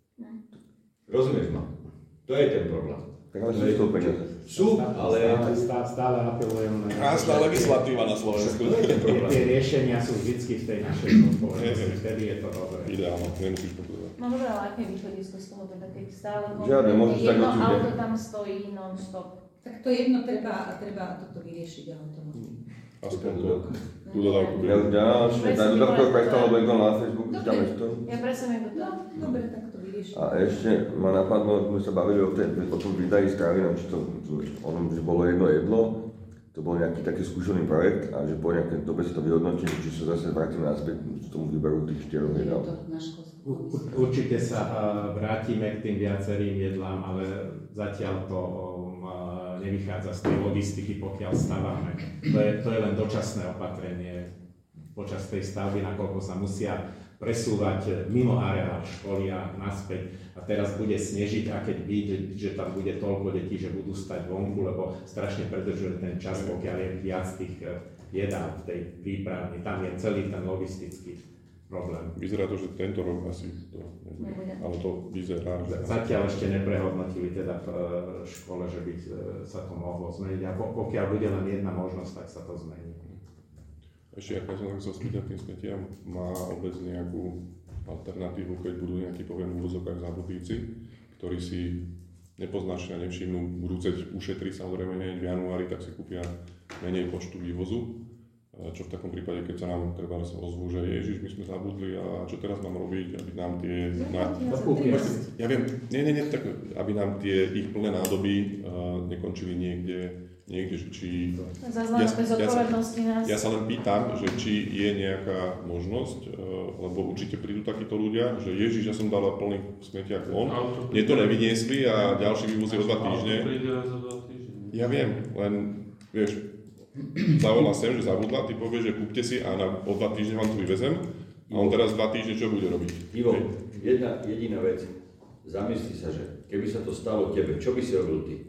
Rozumieš ma? To je ten problém. Tak ale sú z toho peniaze. Sú, ale... Stále, stále, stále apelujem na... krásna legislatíva na Slovensku. Tie, tie riešenia sú vždycky v tej našej zodpovednosti, vtedy je to dobré. Ideálne, nemusíš pokutovať. No dobré, ale aké východisko z toho, teda keď stále Žiadne, môžeš tak jedno určite. auto tam stojí non-stop. Tak to jedno treba, treba toto vyriešiť a hotovo. Aspoň to, tú dodávku Ja už bude. ďalšie, tak dodávku prestal, lebo je to na Facebooku, že tam je to. Ja presne viem, kto to No, dobre, tak to vyriešiť. A ešte ma napadlo, sme sa bavili o, tej, o tom výdaji strávy, neviem, či to, to ono, že bolo jedno jedlo, to bol nejaký taký skúšený projekt a že po nejakej dobe sa to vyhodnotí, či sa zase vrátime naspäť, že tomu vyberú tých štyroch Je jedál. to na školskú U- u- Určite sa uh, vrátime k tým viacerým jedlám, ale zatiaľ to um, uh, nevychádza z tej logistiky, pokiaľ stávame. To je, to je len dočasné opatrenie počas tej stavby, nakoľko sa musia presúvať mimo areál školy a naspäť. A teraz bude snežiť a keď vidieť, že tam bude toľko detí, že budú stať vonku, lebo strašne predržuje ten čas, pokiaľ je viac tých uh, jedál v tej výpravni. Tam je celý ten logistický problém. Vyzerá to, že tento rok asi to nebude, Nebude. ale to vyzerá, že... Zatiaľ ešte neprehodnotili teda v e, škole, že by e, sa to mohlo zmeniť a po- pokiaľ bude len jedna možnosť, tak sa to zmení. Ešte, ak som tak chcel spýtať tým smetiam, má obec nejakú alternatívu, keď budú nejakí, poviem, v úvozovkách zábudíci, ktorí si nepoznášia, nevšimnú, budú chcieť ušetriť samozrejme hneď v januári, tak si kúpia menej počtu vývozu. Čo v takom prípade, keď sa nám treba sa ozvú, že ježiš, my sme zabudli a čo teraz mám robiť, aby nám tie... Na... Dokúpia. Ja viem, nie, nie, nie, tak aby nám tie ich plné nádoby uh, nekončili niekde, niekde, že či... Zaznám Ja- bez ja sa- zodpovednosti nás. Ja sa len pýtam, že či je nejaká možnosť, uh, lebo určite prídu takíto ľudia, že ježiš, ja som dal plný smetiak von, Auto mne to nevyniesli a ďalší vývoz je o dva týždne. Auto príde raz za dva týždne. Ja viem, len vieš, zavolá sem, že zabudla, ty povieš, že kúpte si a na, o dva týždne vám to vyvezem a on teraz dva týždne čo bude robiť? Ivo, Hej. jedna jediná vec. Zamysli sa, že keby sa to stalo tebe, čo by si robil ty?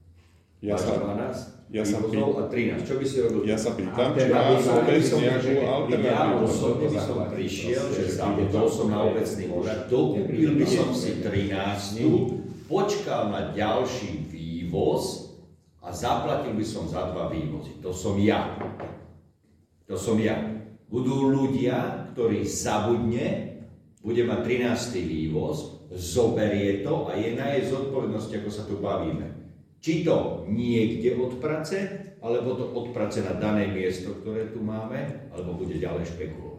Ja Máš sa, dvanásť, ja sa vývozov a trinásť. Čo by si robil ty? ja sa pýtam, A či teda má by obec som- nejakú Ja alternatívu. osobne by som prišiel, že zabudol som na obecný úrad, dokúpil by som si trinástu, počkal na ďalší vývoz a zaplatil by som za dva vývozy. To som ja. To som ja. Budú ľudia, ktorí zabudne, bude mať trinásty vývoz, zoberie to a je na jej zodpovednosti, ako sa tu bavíme. Či to niekde odprace, alebo to odprace na dané miesto, ktoré tu máme, alebo bude ďalej špekulovať.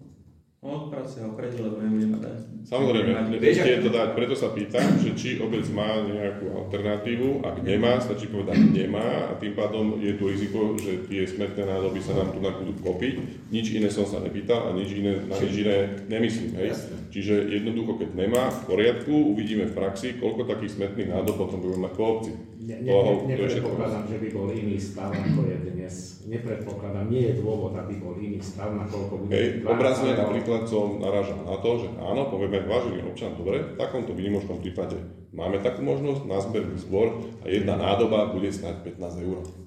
Od práce ho predí, lebo nebudeme dať. Samozrejme, Vieš, nechcete to dať, preto sa pýtam, že či obec má nejakú alternatívu, ak nemá, stačí povedať nemá a tým pádom je tu riziko, že tie smetné nádoby sa nám tu budú kopiť. Nič iné som sa nepýtal a nič iné, na nič iné nemyslím. Hej? Čiže jednoducho, keď nemá, v poriadku, uvidíme v praxi, koľko takých smetných nádob potom budeme mať po obci. Ne, ne, To- ne, to je všetko. nepredpokladám, že by bol iný stav, ako je dnes. Nepredpokladám, nie je dôvod, aby bol iný stav, nakoľko bude... Hej, obrazne napríklad som narážal na to, že áno, povieme, vážený občan, dobre, v takomto výnimočnom prípade máme takú možnosť, na zberný zbor a jedna nádoba bude stať pätnásť eur.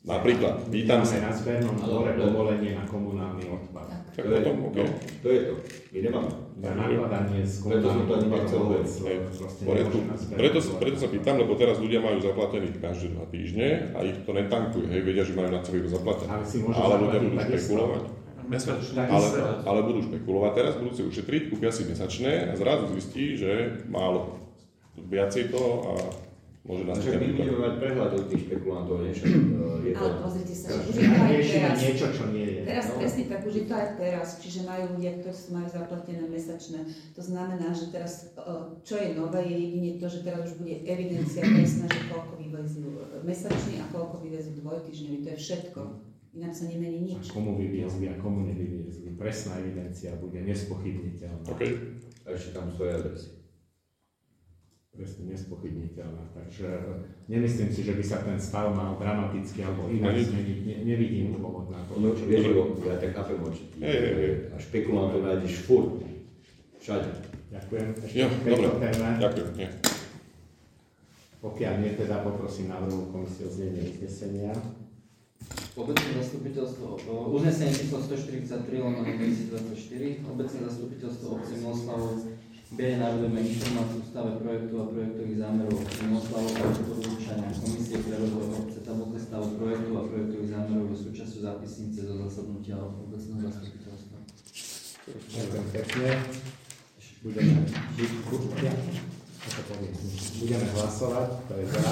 Napríklad, pýtam Máme sa. na zbernom dvore povolenie na komunálny odpad. Tak To je, potom, OK. no, to je to. My nemáme. Na nakladanie s Preto som to ani komunálnym nechcel odpadom hovoriť. vôbec, Hej, proste v poriadku. nemôže na zbernom Preto, dvore. preto sa pýtam, lebo teraz ľudia majú zaplatených každé dva týždne a ich to netankujú, hej, vedia, že majú na celý rok zaplatené. Ale si môžu Ale ľudia zaplatiť budú takisto. špekulovať. Mesačne. Ale, ale budú špekulovať teraz, budú si ušetriť, kúpia si mesačné a zrazu zistí, že málo. Viacej to a môže nás Však my budeme mať prehľad od tých špekulantov, niečo. Je to... Ale pozrite sa, že už je to aj Riešime teraz. niečo, čo nie je. Teraz No. presne tak, už je to aj teraz, čiže majú ľudia, ktorí majú zaplatené mesačné. To znamená, že teraz, čo je nové, je jedine to, že teraz už bude evidencia presná, že koľko vyvezú mesačný a koľko vyvezú dvojtýždňový, to je všetko. Inak sa nemení A nič. komu vyviezli a komu nevyviezli. Presná evidencia bude nespochybniteľná. OK. A ešte tam svoje adresy. Presne nespochybniteľná. Takže nemyslím si, že by sa ten stav mal dramaticky alebo inak Ani- zmeniť. Ne, nevidím dôvod na to. No, vieš, lebo ja tak chápem určite. Hej, hej, hej. A špekulantov nájdeš furt. Všade. Ďakujem. Ešte Jo, k dobre. tejto téme. Ďakujem. Nie. Pokiaľ nie, teda poprosím návrhu komisie o znenie uznesenia. Obecné zastupiteľstvo, o, uznesenie číslo stoštyridsaťtri lomeno dvetisícdvadsaťštyri, obecné zastupiteľstvo obce Miloslavov berie na vedomie informáciu v stave projektu a projektových zámerov obce Miloslavov a odporúčania komisie pre rozvoj obce, tabulka stavu projektu a projektových zámerov je súčasťou zápisnice zo zasadnutia obecného zastupiteľstva. Ďakujem pekne. Budeme, ja, ako poviem, budeme hlasovať, to je za.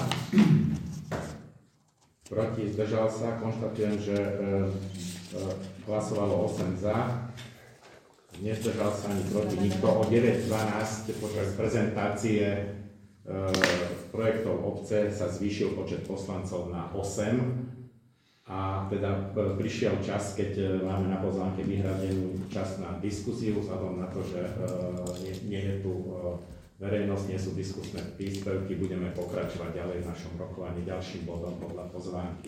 Proti, zdržal sa, konštatujem, že e, e, hlasovalo osem za. Nezdržal sa ani proti nikto. O deväť dvanásť počas prezentácie e, projektov obce sa zvýšil počet poslancov na osem. A teda e, prišiel čas, keď e, máme na pozvánke vyhradenú čas na diskusiu, vzhľadom na to, že e, nie, nie je tu e, verejnosť, nie sú diskusné príspevky, budeme pokračovať ďalej v našom rokovaní ďalším bodom podľa pozvánky.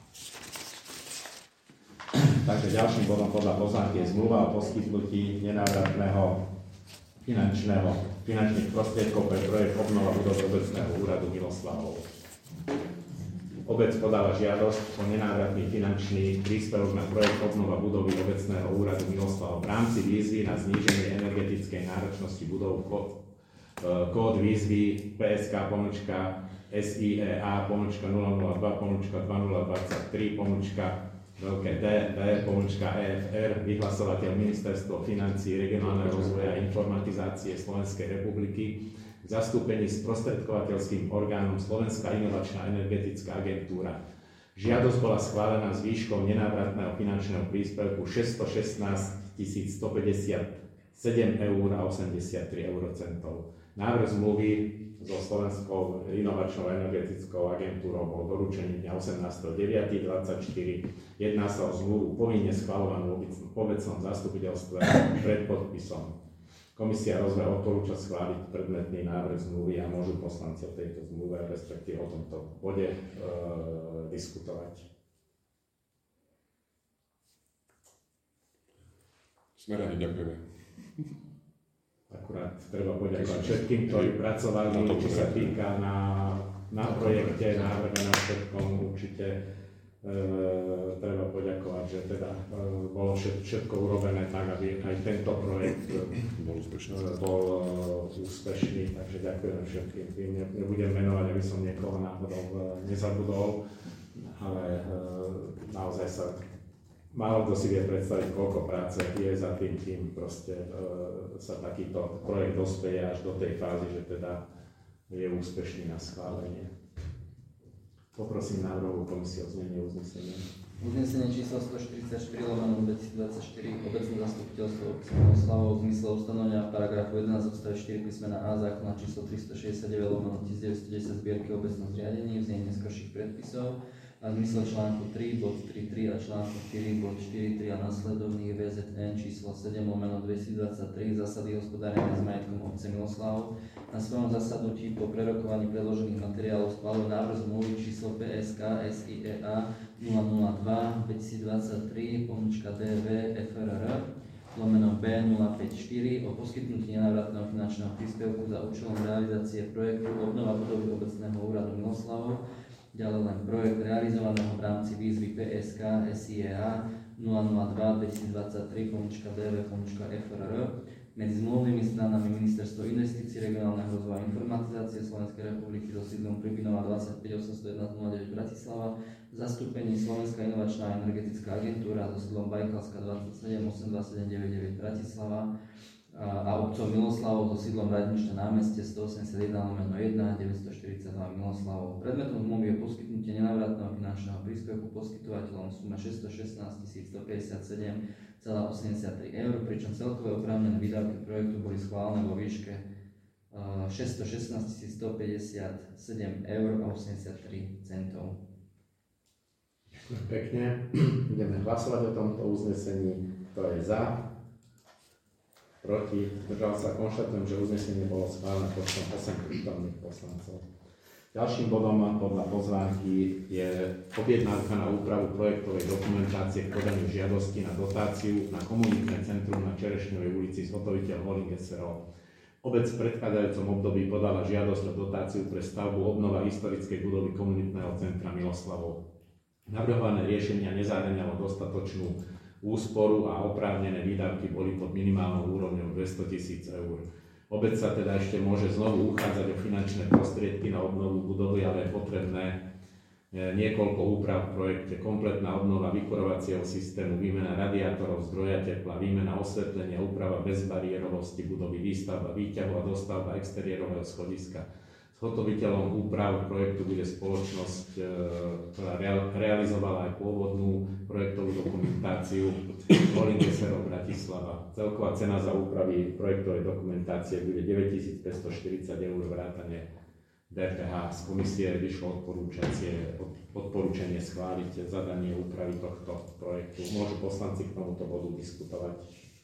Takže ďalším bodom podľa pozvánky je zmluva o poskytnutí nenávratného finančného, finančných prostriedkov pre projekt obnova budov obecného úradu Miloslavov. Obec podáva žiadosť o nenávratný finančný príspevok na projekt obnova budovy obecného úradu Miloslavov v rámci výzvy na zníženie energetickej náročnosti budov. Kód výzvy P S K pomlčka S I E A pomlčka nula nula dva pomlčka dva nula dvadsaťtri pomlčka veľké D D pomlčka E F R, vyhlasovateľ Ministerstvo financií, regionálneho rozvoja a informatizácie Slovenskej republiky, v zastúpení s sprostredkovateľským orgánom Slovenská inovačná energetická agentúra. Žiadosť bola schválená s výškou nenávratného finančného príspevku šesťstošestnásť tisíc stopäťdesiatsedem eur a osemdesiattri eurocentov. Návrh zmluvy so Slovenskou inovačnou energetickou agentúrou bol doručený dňa osemnásteho deviateho dvadsaťštyri. Jedná sa o zmluvu povinne schvaľovanú v obecnom zastupiteľstve pred podpisom. Komisia rozvoja odporúča schváliť predmetný návrh zmluvy a môžu poslanci o tejto zmluve, respektíve o tomto bode e, diskutovať. Sme rádi, ďakujeme. Akurát treba poďakovať všetkým, ktorí pracovali, čo sa týka na, na projekte, na na všetkom určite e, treba poďakovať, že teda e, bolo všet, všetko urobené tak, aby aj tento projekt Bol úspešný. e, bol e, úspešný, takže ďakujem všetkým. Tým ne, nebudem menovať, aby som niekoho náhodou e, nezabudol, ale e, naozaj sa málo kto si vie predstaviť, koľko práce je za tým, kým proste e, sa takýto projekt dospeje až do tej fázy, že teda je úspešný na schválenie. Poprosím návrhovú komisiu o znenie uznesenia. Uznesenie číslo stoštyridsaťštyri lomeno dvetisícdvadsaťštyri, obecné zastupiteľstvo obce Miloslavov v zmysle ustanovenia paragrafu jedenásť odstavec štyri písmena A zákona číslo tristošesťdesiatdeväť lomeno devätnásťstodesať zbierky obecnom zriadení v znení neskorších predpisov a v zmysle článku tri bod tri tri a článku štyri bod štyri tri a nasledovných V Z N číslo sedem lomeno dvetisícdvadsaťtri zásady hospodárenia s majetkom obce Miloslavov na svojom zasadnutí po prerokovaní predložených materiálov schválil návrh zmluvy číslo P S K S I E A nula nula dva dvetisícdvadsaťtri pomlčka D V F R R lomeno B nula päťdesiatštyri o poskytnutí nenávratného finančného príspevku za účelom realizácie projektu obnova budovy obecného úradu Miloslavov Ďalej len projekt realizovaného v rámci výzvy P S K S I E A nula nula dva dvetisícdvadsaťtri D V F R R medzi zmluvnými stranami Ministerstvo investícií, regionálneho rozvoja a informatizácie Slovenskej republiky so sídlom Pribinova dvadsaťpäť osemsto jedenásť nula deväť Bratislava, v zastúpení Slovenská inovačná a energetická agentúra so sídlom Bajkalska dvadsaťsedem osem dva sedem deväť deväť Bratislava a obcov Miloslavov so sídlom Radničné námestie stoosemdesiatjeden lomeno jeden deväťstoštyridsaťdva Miloslavov. Predmetom zmluvy je poskytnutie nenávratného finančného príspevku poskytovateľom v sume šesťstošestnásť tisíc stopäťdesiatsedem celá osemdesiattri eur, pričom celkové oprávnené výdavky projektu boli schválené vo výške šesťstošestnásť tisíc stopäťdesiatsedem eur a osemdesiattri centov. Ďakujem pekne. Budeme hlasovať o tomto uznesení. Kto je za? Proti? Zdržal sa? Konštatujem, že uznesenie bolo schválené počtom osem prítomných poslancov. Ďalším bodom podľa pozvánky je objednávka na úpravu projektovej dokumentácie k podaniu žiadosti na dotáciu na komunitné centrum na Čerešňovej ulici zhotoviteľ Holding es er o. Obec v predchádzajúcom období podala žiadosť o dotáciu pre stavbu obnova historickej budovy komunitného centra Miloslavov. Navrhované riešenia nezahŕňalo dostatočnú úsporu a oprávnené výdavky boli pod minimálnou úrovňou dvestotisíc eur. Obec sa teda ešte môže znovu uchádzať o finančné prostriedky na obnovu budovy, ale je potrebné niekoľko úprav v projekte. Kompletná obnova vykurovacieho systému, výmena radiátorov, zdroja tepla, výmena osvetlenia, úprava bezbariérovosti budovy, výstavba výťahu a dostavba exteriérového schodiska. Zhotoviteľom úprav projektu bude spoločnosť, ktorá realizovala aj pôvodnú projektovú dokumentáciu Holding es er o Bratislava. Celková cena za úpravy projektovej dokumentácie bude deväťtisícpäťstoštyridsať eur vrátane D P H. Z komisie vyšlo odporúčanie schváliť zadanie úpravy tohto projektu. Môžu poslanci k tomuto bodu diskutovať.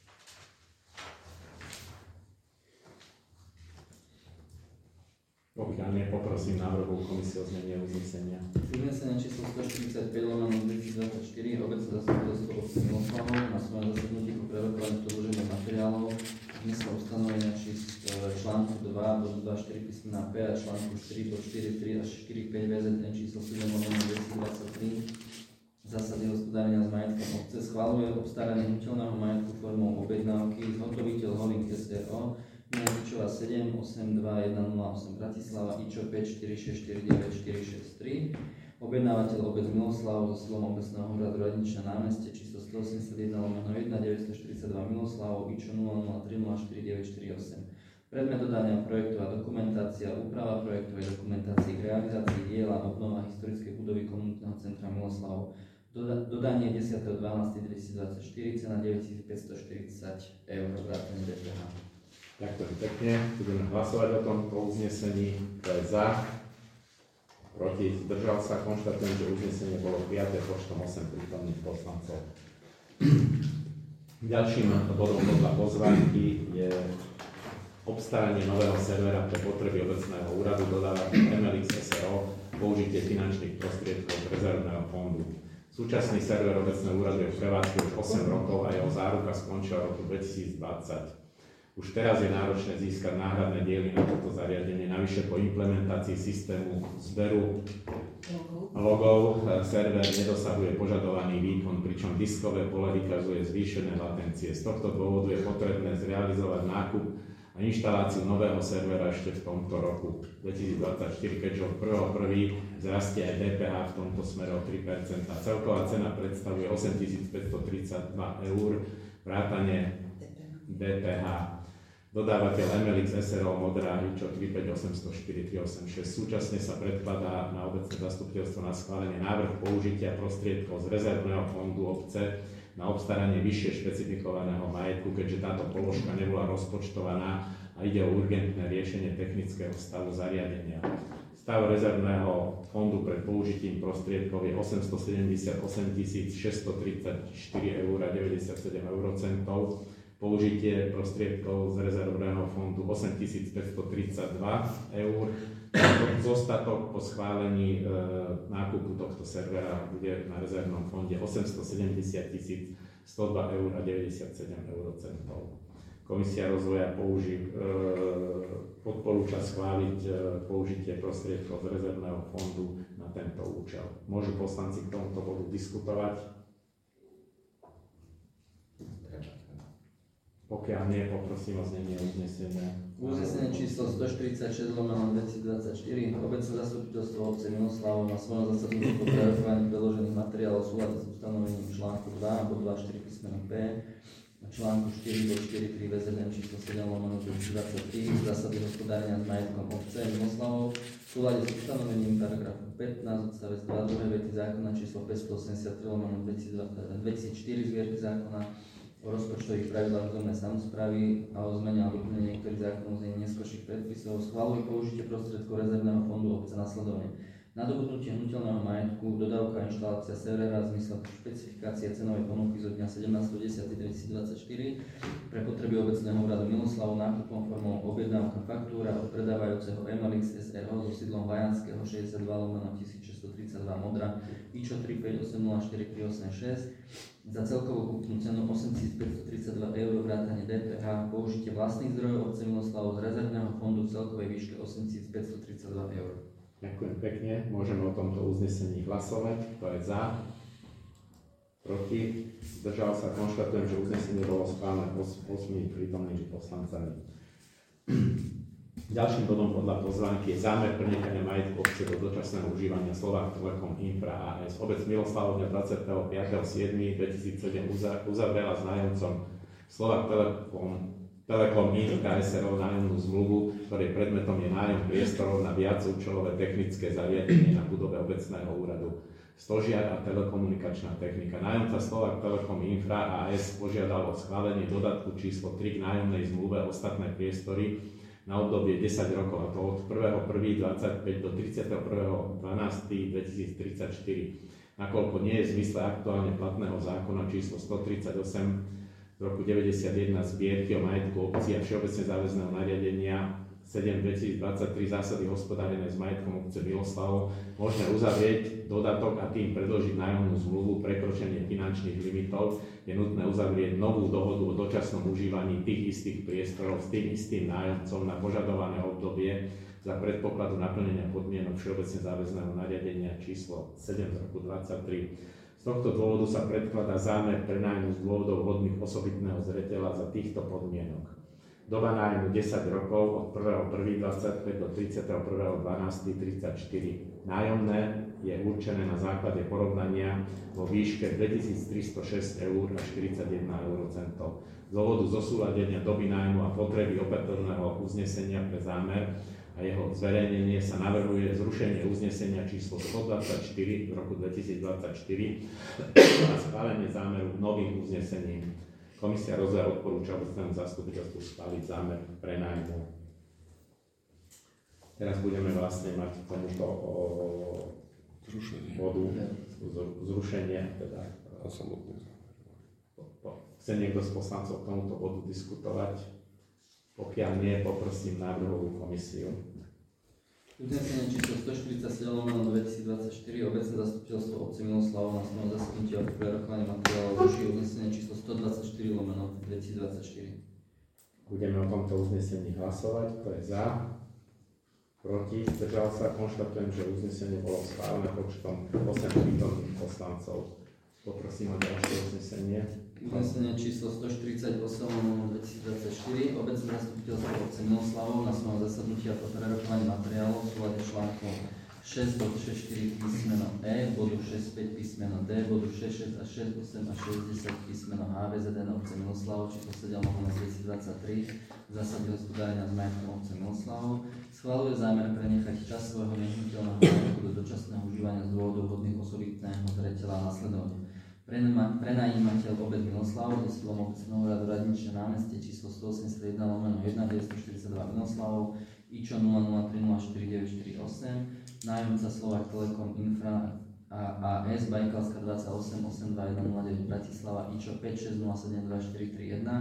Pokiaľ nie, poprosím návrhovú komisiu o znenie uznesenia. Uznesenie číslo stoštyridsaťpäť lomeno dvetisícdvadsaťštyri obecné zastupiteľstvo obce Miloslavov na svojom zasadnutí po prerokovaní predložených materiálov vnieslo ustanovenia článku dva bod dva štyri písmena P a článku štyri bod štyri tri až štyri päť V Z N číslo sedem lomeno dvetisícdvadsaťtri zásady hospodárenia s majetkom obce schvaľuje obstaranie hnutelného majetku formou objednávky zhotoviteľ Holding es er o Milovičová sedem osem dva jeden nula osem Bratislava í č o päť štyri šesť štyri deväť štyri šesť tri. Objednávateľ obec Miloslavov so sídlom obecného úradu Radničné námestie číslo stoosemdesiatjeden lomeno jeden deväťstoštyridsaťdva Miloslavov í č o nula nula tri nula štyri deväť štyri osem. Predmet dodania projektu a dokumentácia, úprava projektovej dokumentácie k realizácii diela obnova historickej budovy komunitného centra Miloslavov. Doda- dodanie desiateho decembra dvetisícdvadsaťštyri, cena deväťtisícpäťstoštyridsať eur vrátane D P H. Ďakujem pekne. Budeme hlasovať o tomto uznesení. Kto je za? Proti? Zdržal sa? Konštatujem, že uznesenie bolo prijaté počtom osem prítomných poslancov. Ďalším bodom podľa pozvánky je obstaranie nového servera pre potreby obecného úradu dodávateľ em el iks es er o, použitie finančných prostriedkov z rezervného fondu. Súčasný server obecného úradu je v prevádzke už osem rokov a jeho záruka skončila v roku dvetisícdvadsať. Už teraz je náročné získať náhradné diely na toto zariadenie, navyše po implementácii systému zberu logov server nedosahuje požadovaný výkon, pričom diskové pole vykazuje zvýšené latencie. Z tohto dôvodu je potrebné zrealizovať nákup a inštaláciu nového servera ešte v tomto roku dvetisícdvadsaťštyri, keďže od prvého prvého zrastie aj D P H v tomto smere o tri percentá. Celková cena predstavuje osemtisícpäťstotridsaťdva eur, vrátane D P H. Dodávateľ em el iks es er o Modrá í č o tri päť osem nula štyri tri osem šesť. Súčasne sa predkladá na obecné zastupiteľstvo na schválenie návrh použitia prostriedkov z rezervného fondu obce na obstaranie vyššie špecifikovaného majetku, keďže táto položka nebola rozpočtovaná a ide o urgentné riešenie technického stavu zariadenia. Stav rezervného fondu pred použitím prostriedkov je osemstosedemdesiatosem tisíc šesťstotridsaťštyri eur a deväťdesiatsedem eurocentov. Použitie prostriedkov z rezervného fondu osemtisícpäťstotridsaťdva eur. Zostatok po schválení e, nákupu tohto servera bude na rezervnom fonde osemstosedemdesiat tisíc stodva eur a deväťdesiatsedem eurocentov. Komisia rozvoja použi, odporúča schváliť použitie prostriedkov z rezervného fondu na tento účel. Môžu poslanci k tomuto bodu diskutovať? Pokiaľ nie, poprosím o znenie uznesenia. Uznesenie číslo stoštyridsaťšesť lomeno dvetisícdvadsaťštyri. Obecné zastupiteľstvo obce Miloslavov na svojom zasadnutí po prerokovaní predložených materiálov v súlade s ustanovením článku dva bod dva štyri písmeno P a článku štyri bod štyri tri V Z M číslo sedem lomeno dvetisícdvadsaťtri zásady hospodárenia s majetkom obce Miloslavov v súlade s ustanovením paragrafu pätnásť odstavec dva druhej vety zákona číslo päťstoosemdesiattri lomeno dvetisícštyri zbierky zákona o rozpočtových pravidlách územnej samosprávy a o zmene a doplnení niektorých zákonov znení neskorších predpisov schvaľuje použitie prostriedkov rezervného fondu obce nasledovne. Nadobudnutie hnutelného majetku, dodávka a inštalácia servera v zmysle špecifikácie cenovej ponuky zo dňa sedemnásteho októbra dvetisícdvadsaťštyri pre potreby obecného úradu Miloslavov nákupnou formou objednávka faktúra od predávajúceho em el iks es er o so sídlom Vajanského šesťdesiatdva lomeno tisícšesťstotridsaťdva Modra í č o tri päť osem nula štyri tri osem šesť za celkovú kúpnu cenu osemtisícpäťstotridsaťdva eur vrátane dé pé há, použitie vlastných zdrojov obce Miloslavov z rezervného fondu v celkovej výške osemtisícpäťstotridsaťdva eur. Ďakujem pekne. Môžeme o tomto uznesení hlasovať. Kto je za? Proti? Zdržal sa? Konštatujem, že uznesenie bolo schválené ôsmimi prítomnými poslancami. Ďalším bodom podľa pozvánky je zámer prenechania majetku obce do dočasného užívania Slovák Telekom Infra á es. Obec Miloslavov dňa dvadsiateho piateho júla dvetisícsedem uzavrela s nájomcom Slovák Telekom Telekom Infra es er o nájomnú zmluvu, ktorej predmetom je nájom priestorov na viacúčelové technické zariadenie na budove obecného úradu Stožiar a telekomunikačná technika. Nájomca Slovák Telekom Infra á es požiadal o schválenie dodatku číslo tri k nájomnej zmluve ostatné priestory na obdobie desať rokov, a to od prvého prvého dvadsaťpäť do tridsiateho prvého dvanásteho dvetisíctridsaťštyri, nakoľko nie je v zmysle aktuálne platného zákona číslo stotridsaťosem z roku deväťdesiatjeden zbierky o majetku obcí a všeobecne záväzného nariadenia sedem dvetisícdvadsaťtri zásady hospodárenia s majetkom obce Miloslavov možné uzavrieť dodatok a tým predĺžiť nájomnú zmluvu. Prekročenie finančných limitov je nutné uzavrieť novú dohodu o dočasnom užívaní tých istých priestorov s tým istým nájomcom na požadované obdobie za predpokladu naplnenia podmienok všeobecne záväzného nariadenia číslo sedem z roku dvadsaťtri. Z tohto dôvodu sa predkladá zámer prenájmu z dôvodov hodných osobitného zreteľa za týchto podmienok. Doba nájmu desať rokov od prvého prvého dvadsaťpäť do tridsiateho prvého dvanásteho tridsaťštyri. Nájomné je určené na základe porovnania vo výške dvetisíctristošesť eur a štyridsaťjeden eurocentov. Z dôvodu zosúladenia doby nájmu a potreby opätovného uznesenia pre zámer a jeho zverejnenie sa navrhuje zrušenie uznesenia číslo stodvadsaťštyri v roku dvetisícdvadsaťštyri a schválenie zámeru novým uznesením. Komisia rozvoja odporúča obecnému zastupiteľstvu schváliť zámer prenájmu. Teraz budeme vlastne mať k tomuto o Zrušenie. bodu zrušenie. Teda, A samotný zámer. Chce niekto z poslancov k tomuto bodu diskutovať? Pokiaľ nie, poprosím návrhovú komisiu. Uznesenie číslo stoštyridsaťsedem lomeno dvetisícdvadsaťštyri obecné zastupiteľstvo obce Miloslavov na svojom zasadnutí o prerokovaní materiálov ruší uznesenie číslo stodvadsaťštyri lomeno dvetisícdvadsaťštyri. Budeme o tomto uznesení hlasovať. Kto je za? Proti? Zdržal sa? Konštatujem, že uznesenie bolo schválené počtom osem prítomných poslancov. Poprosím o ďalšie uznesenie. Uznesenie číslo stoštyridsaťosem lomeno dvetisícdvadsaťštyri obecné zastupiteľstvo obce Miloslavov na svojom zasadnutí o prerokovaní materiálov v súlade článkom šesť bod šesť štyri písmeno E, bodu šesť päť písmeno D, bodu šesť šesť a šesť osem a šesťdesiat písmeno H V Z N obce Miloslavov číslo sedem lomeno dvetisícdvadsaťtri zásady hospodárenia s majetkom obce Miloslavov schvaľuje zámer prenechať časového nehnuteľného majetku do dočasného užívania z dôvodov hodných osobitného zreteľa nasledovne. Prenajímateľ obec Miloslavov so sídlom obecného úradu Radničné námestie číslo stoosemdesiatjeden lomeno jeden deväťstoštyridsaťdva Miloslavov í č o nula nula tri nula štyri deväť štyri osem, nájomca Slovák Telekom Infra á es Bajkalská dvadsaťosem osem dva jeden nula deväť Bratislava í č o päť šesť nula sedem dva štyri tri jeden,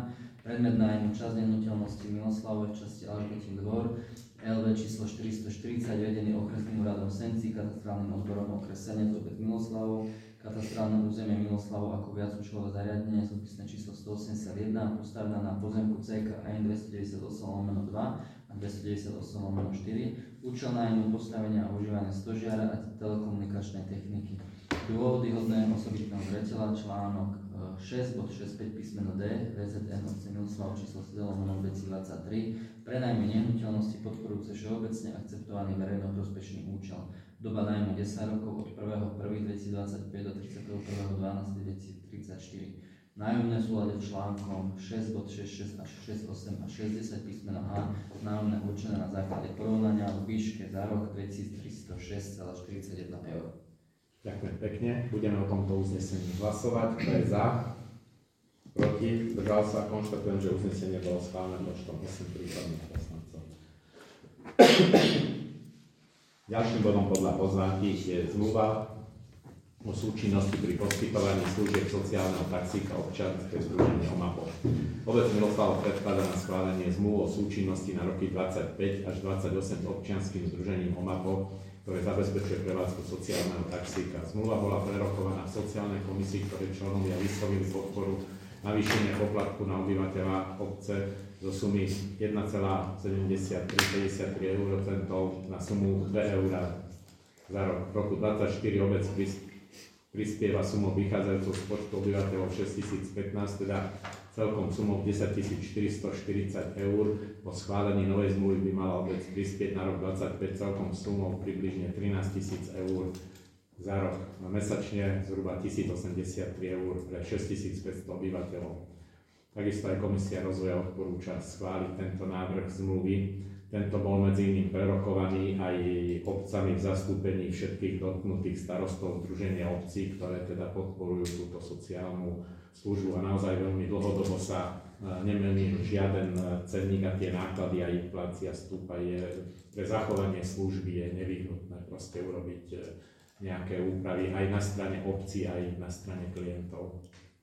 Predmet nájmu časť nehnuteľnosti Miloslavove v časti Alžbetín dvor, el vé číslo štyristoštyridsať, vedený okresným úradom Senci, katastrálnym odborom okres Senec, obec Miloslavov, katastrálne územie Miloslavov ako viacúčelové zariadenie, súpisné číslo stoosemdesiatjeden, postavená na pozemku cé ká en dvestodeväťdesiatosem lomeno dva a dvestodeväťdesiatosem lomeno štyri, účel nájmu, postavenia a užívania stožiara a telekomunikačnej techniky. Dôvody hodné osobitného zreteľa, článok šesť bod šesťdesiatpäť písmeno D, vé zet en obce Miloslavov číslo sedem lomeno dvetisícdvadsaťtri, prenajme nehnuteľnosti podporujúce všeobecne akceptovaný verejnoprospešný účel. Doba nájmu desať rokov od prvého prvého dvetisícdvadsaťpäť do tridsiateho prvého dvanásteho dvetisíctridsaťštyri. Nájomné v súlade s článkom šesť bod šesťdesiatšesť až šesťdesiatosem a šesťdesiat písmeno H, nájomné určené na základe porovnania v výške za rok dvetisíctristošesť celá štyridsaťjeden eur. Ďakujem pekne. Budeme o tomto uznesení hlasovať. Kto je za? Proti? Zdržal sa? Konštatujem, že uznesenie bolo schválené počtom osem prípadných poslancov. Ďalším bodom podľa pozvánky je zmluva o súčinnosti pri poskytovaní služieb sociálneho taxíka občianske združenie OMAPO. Obec Miloslavov predkladá na schválenie zmluv o súčinnosti na roky dvadsaťpäť až dvadsaťosem s občianskym združením OMAPO, ktoré zabezpečuje prevádzku sociálneho taxíka. Zmluva bola prerokovaná v sociálnej komisii, ktorej členovia vyslovili podporu navýšenia poplatku na obyvateľa obce zo sumy jeden celá sedemdesiattri päťdesiattri eurocentov na sumu dve eurá za rok. V roku dvadsaťštyri obec prispieva sumou vychádzajúcou z počtu obyvateľov šesťtisícpätnásť, teda celkom sumou desaťtisícštyristoštyridsať eur. Po schválení novej zmluvy by mala obec prispieť na rok dvadsaťpäť celkom sumou približne trinásťtisíc eur za rok. Mesačne zhruba tisícosemdesiattri eur pre šesťtisícpäťsto obyvateľov. Takisto aj Komisia rozvoja odporúča schváliť tento návrh zmluvy. Tento bol medzi iným prerokovaný aj obcami v zastúpení všetkých dotknutých starostov združenia obcí, ktoré teda podporujú túto sociálnu službu a naozaj veľmi dlhodobo sa nemení žiaden cenník a tie náklady a inflácia stúpa. Je, pre zachovanie služby je nevýhodné proste urobiť nejaké úpravy aj na strane obcí, aj na strane klientov.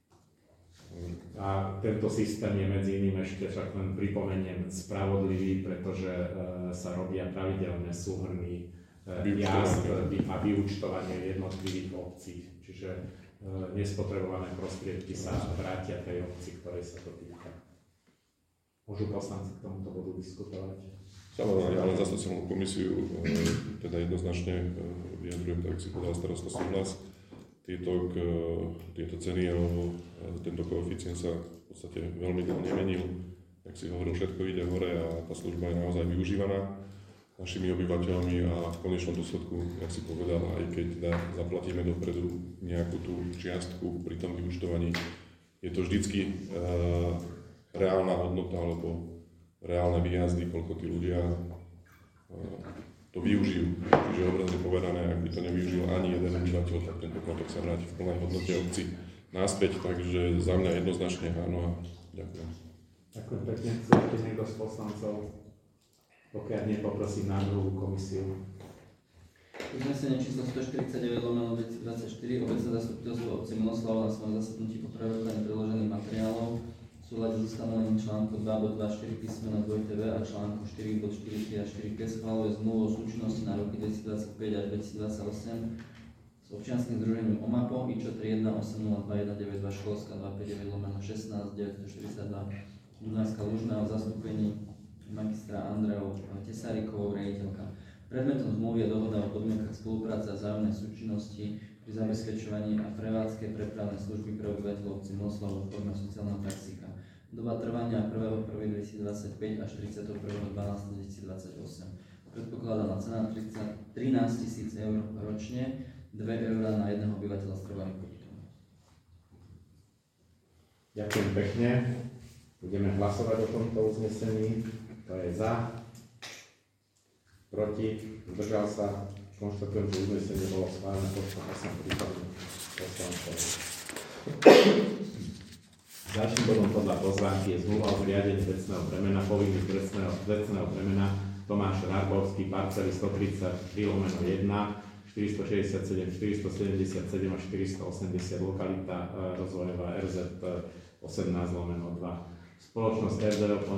A tento systém je medzi iným ešte, však len pripomeniem, spravodlivý, pretože e, sa robia pravidelné súhrny e, jazd a vyúčtovanie jednotlivých obcí. Čiže e, nespotrebované prostriedky sa vrátia tej obci, ktorej sa to týka. Môžu poslanci k tomuto bodu diskutovať? Samozrejme, ja len za sociálnu komisiu e, teda jednoznačne e, vyjadrujem, tak si povedal starosta súhlas. Tieto, tieto ceny alebo tento koeficient sa v podstate veľmi dlho nemenil. Jak si hovoril, všetko ide hore a tá služba je naozaj využívaná našimi obyvateľmi a v konečnom dôsledku, jak si povedal, aj keď teda zaplatíme dopredu nejakú tú čiastku pri tom vyúčtovaní, je to vždycky e, reálna hodnota alebo reálne výjazdy, koľko tí ľudia e, to využijú. Čiže obrazne povedané, ak by to nevyužil ani jeden obyvateľ, tak ten poplatok sa vráti v plnej hodnote obci naspäť, takže za mňa jednoznačne áno a ďakujem. Ďakujem pekne. Chce ešte niekto z poslancov? Pokiaľ nie, poprosím návrhovú komisiu. Uznesenie číslo stoštyridsaťdeväť lomeno dvetisícdvadsaťštyri obecné zastupiteľstvo obce Miloslavov na svojom zasadnutí po prerokovaní predložených materiálov v súlade so stanovením článku dva bod dvadsaťštyri písmeno dva té vé a článku štyri bod štyri a štyri päť schvaľuje zmluvu o súčinnosti na roky dvetisícdvadsaťpäť až dvetisícdvadsaťosem s občianskym združením OMAPO IČO tri jeden osem nula dva jeden deväť dva školská dvestopäťdesiatdeväť lomeno šestnásť deväťstoštyridsaťdva Dunajská Lužná v zastúpení magistra Andreou Tesárikovou, riaditeľka. Predmetom zmluvy je dohoda o podmienkach spolupráce a vzájomnej súčinnosti pri zabezpečovaní a prevádzke prepravnej služby pre obyvateľov obci Miloslavov v forme sociálneho taxíka. Doba trvania prvého prvého dvetisícdvadsaťpäť až tridsiateho prvého dvanásteho dvetisícdvadsaťosem. Predpokladaná cena trinásť tisíc eur ročne, dve eurá na jedného obyvateľa s trvalým pobytom. Ďakujem pekne. Budeme hlasovať o tomto uznesení. Kto je za? Proti? Zdržal sa? Konštatujem, že uznesenie bolo schválené počtom osem prípadných poslancov. Ďalším bodom podľa pozvánky je zmluva o zriadení vecného bremena, povinných vecného, vecného bremena Tomáš Rárbovský, parcely stotridsaťtri lomeno jeden, štyristošesťdesiatsedem, štyristosedemdesiatsedem a štyristoosemdesiat, lokalita rozvojová er zet osemnásť lomeno dva. Spoločnosť er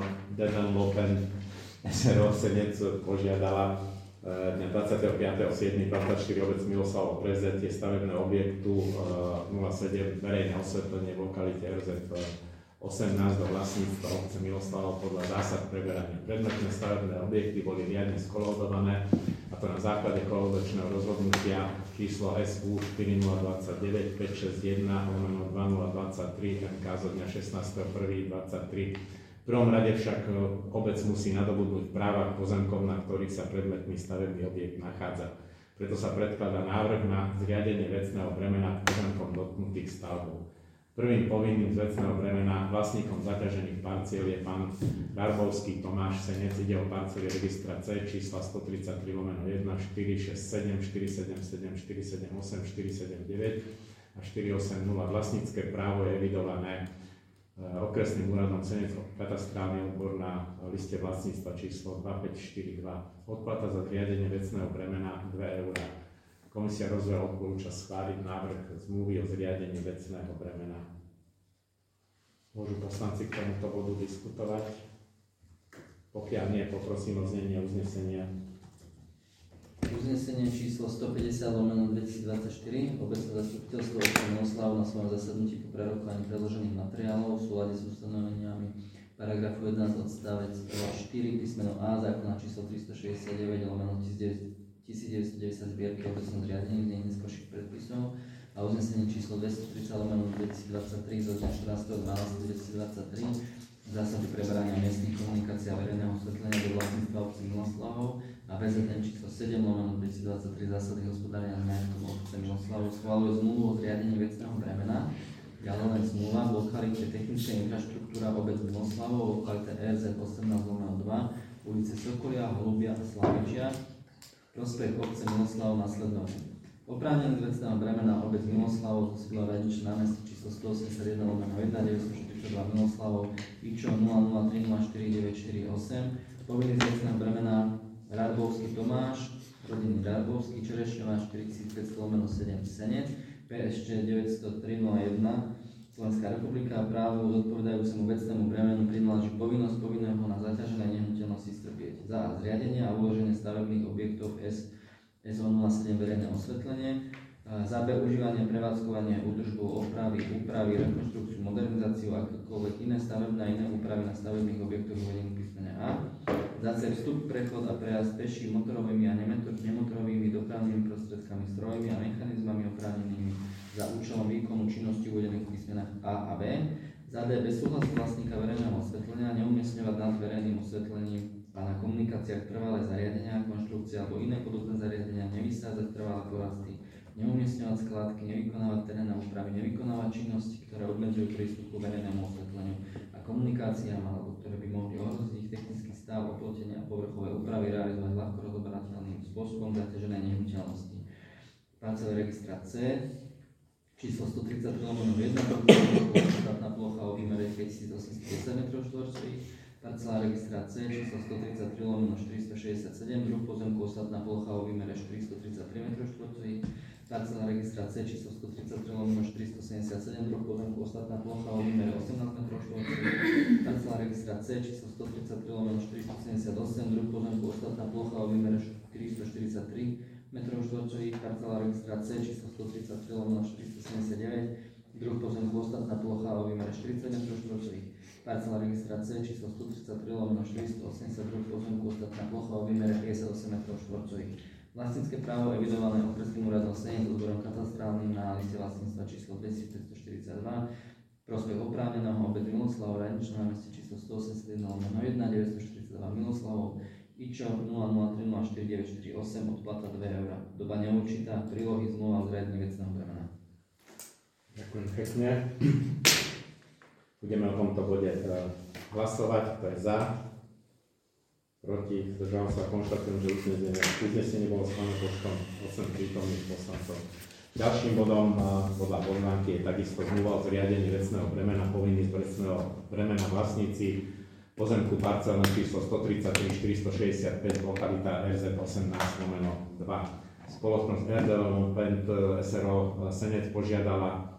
dé es er o Senec požiadala dňa dvadsiateho piateho júla dvadsaťštyri obec Miloslavov prevzatie stavebného objektu nula sedem verejné osvetlenie v lokalite er zet osemnásť do vlastníctva obce Miloslavov podľa zásad preberania. Predmetné stavebné objekty boli riadne skolaudované, a to na základe kolaudačného rozhodnutia číslo es ú štyri nula dvadsaťdeväť päťstošesťdesiatjeden lomeno dva nula dvadsaťtri em ká zo dňa šestnásteho prvého dvadsaťtri. V prvom rade však obec musí nadobudnúť práva k pozemkom, na ktorých sa predmetný stavebný objekt nachádza. Preto sa predkladá návrh na zriadenie vecného bremena k pozemkom dotknutých stavbou. Prvým povinným z vecného bremena vlastníkom zaťažených parciel je pán Darbovský Tomáš Senec. Ide o parcely registra C čísla sto tridsaťtri lomeno jeden, štyri šesť sedem, štyri sedem sedem, štyri sedem osem, štyri sedem deväť a štyri osem nula. Vlastnícke právo je evidované okresným úradom Senec, katastrálny odbor na liste vlastníctva číslo dva päť štyri dva. Odplata za zriadenie vecného bremena dve eurá. Komisia rozvoja odporúča schváliť návrh zmluvy o zriadení vecného bremena. Môžu poslanci k tomuto bodu diskutovať? Pokiaľ nie, poprosím o znenie uznesenia. Uznesenie číslo stopäťdesiat lomeno dvetisícdvadsaťštyri. Obecné zastupiteľstvo obce Miloslav na svojom zasadnutí po prerokovaní predložených materiálov v súlade s ustanoveniami paragrafu jedenásť odstavec štyri písmeno A zákona číslo tristošesťdesiatdeväť lomeno tisícdeväťstodeväťdesiat zbierky obecného zriadení znení neskôrších predpisov a uznesenie číslo dvestotridsať lomeno dvetisícdvadsaťtri zo dňa štrnásteho decembra dvetisícdvadsaťtri zásady preberania miestnych komunikácií a verejného osvetlenia do vlastníctva obce Miloslavov a vé zet en číslo sedem lomeno dvetisícdvadsaťtri zásady hospodárenia s majetkom obce Miloslavov schvaľuje zmluvu o zriadení vecného bremena. Ďalej len zmluva v lokalite technická infraštruktúra obec Miloslavov v lokalite er zet osemnásť lomeno dva ulice Sokolia, Holubia a Slavičia. Prospech obce Miloslavov nasledovne. Oprávnený z vecného bremena obec Miloslavov zo sídla Radničné námestie číslo stoosemdesiatjeden lomeno jeden deväťstoštyridsaťdva Miloslavov IČO nula nula tri nula štyri deväť štyri osem. Povinný z vecného bremena Radbovský Tomáš, rodinný Radbovský, Čerešňová štyritisícpäťsto lomeno sedem Senec, pé es čé deväťstotri nula jeden Slovenská republika. Právu zodpovedajúcemu vecnému bremenu prináleží povinnosť povinného na zaťažené nehnuteľnosti strpieť. Za A zriadenie a uloženie stavebných objektov S es ó nula sedem verejné osvetlenie. Za B užívanie, prevádzkovanie, údržbu, opravy, úpravy, rekonštrukciu, modernizáciu a akékoľvek iné stavebné a iné úpravy na stavebných objektoch uvedených v písmene A. Za C vstup, prechod a prejazd peší motorovými a nemotorovými dopravnými prostriedkami, strojmi a mechanizmami oprávnenými za účelom výkonu činnosti uvedených v písmenách A a B. Za D bez súhlasu vlastníka verejného osvetlenia neumiestňovať nad verejným osvetlením a na komunikáciách trvalé zariadenia, konštrukcie alebo iné podobné zariadenia, nevysádzať trvalé porasty, neumiestňovať skladky, nevykonávať terénne úpravy, nevykonávať činnosti, ktoré obmedzujú prístup k verejnému osvetleniu a komunikáciám, alebo ktoré by mohli ohroziť ich technický stav, oplotenie a povrchové úpravy realizovať ľahko rozoberateľným spôsobom zaťažené nehnuteľnosti. Parcel registra C číslo stotridsaťtri lomeno jeden, štátna plocha o výmere päťtisícosemstodesať metrov štvorcových. Parcela registra C číslo stotridsaťtri lomeno štyristošesťdesiatsedem, druh pozemku ostatná plocha o výmere štyristotridsaťtri metrov štvorcových. Parcela registra C číslo stotridsaťtri lomeno štyristosedemdesiatsedem, druh pozemku ostatná plocha o výmere osemnásť metrov štvorcových. Parcela registra C číslo stotridsaťtri lomeno štyristosedemdesiatosem, druh pozemku ostatná plocha o výmere štyristoštyridsaťtri metrov štvorcových. Parcela registra C číslo stotridsaťtri lomeno štyristosedemdesiatdeväť, druh pozemku ostatná plocha o výmere štyridsať metrov štvorcových. Parcela registra C číslo stotridsaťtri lomeno štyristoosemdesiat, druh pozemku ostatná plocha o výmere päťdesiatosem metrov štvorcových. Vlastnícke právo evidované okresným úradom Senec s odborom katastrálnym na liste vlastníctva číslo dvetisícpäťstoštyridsaťdva. Prospech oprávneného obec Miloslavov, Radničné námestie číslo stoosemdesiatjeden lomeno jeden deväťstoštyridsaťdva Miloslavov IČO nula nula tri nula štyri deväť štyri osem, odplata dve eurá. Doba neurčitá, prílohy zmluva o zriadení vecného bremena. Ďakujem pekne. Budeme o tomto bode hlasovať. Kto je za? Proti? Zdržal sa? Konštatujem, že uznesenie, uznesenie bolo schválené počtom osem prítomných poslancov. Ďalším bodom podľa pozvánky je takisto zmluva o zriadení vecného bremena. Povinný z vecného bremena vlastníci pozemku parcelné číslo stotridsaťtri štyristošesťdesiatpäť, lokalita er zet osemnásť lomeno dva. Spoločnosť er dé es er o Senec požiadala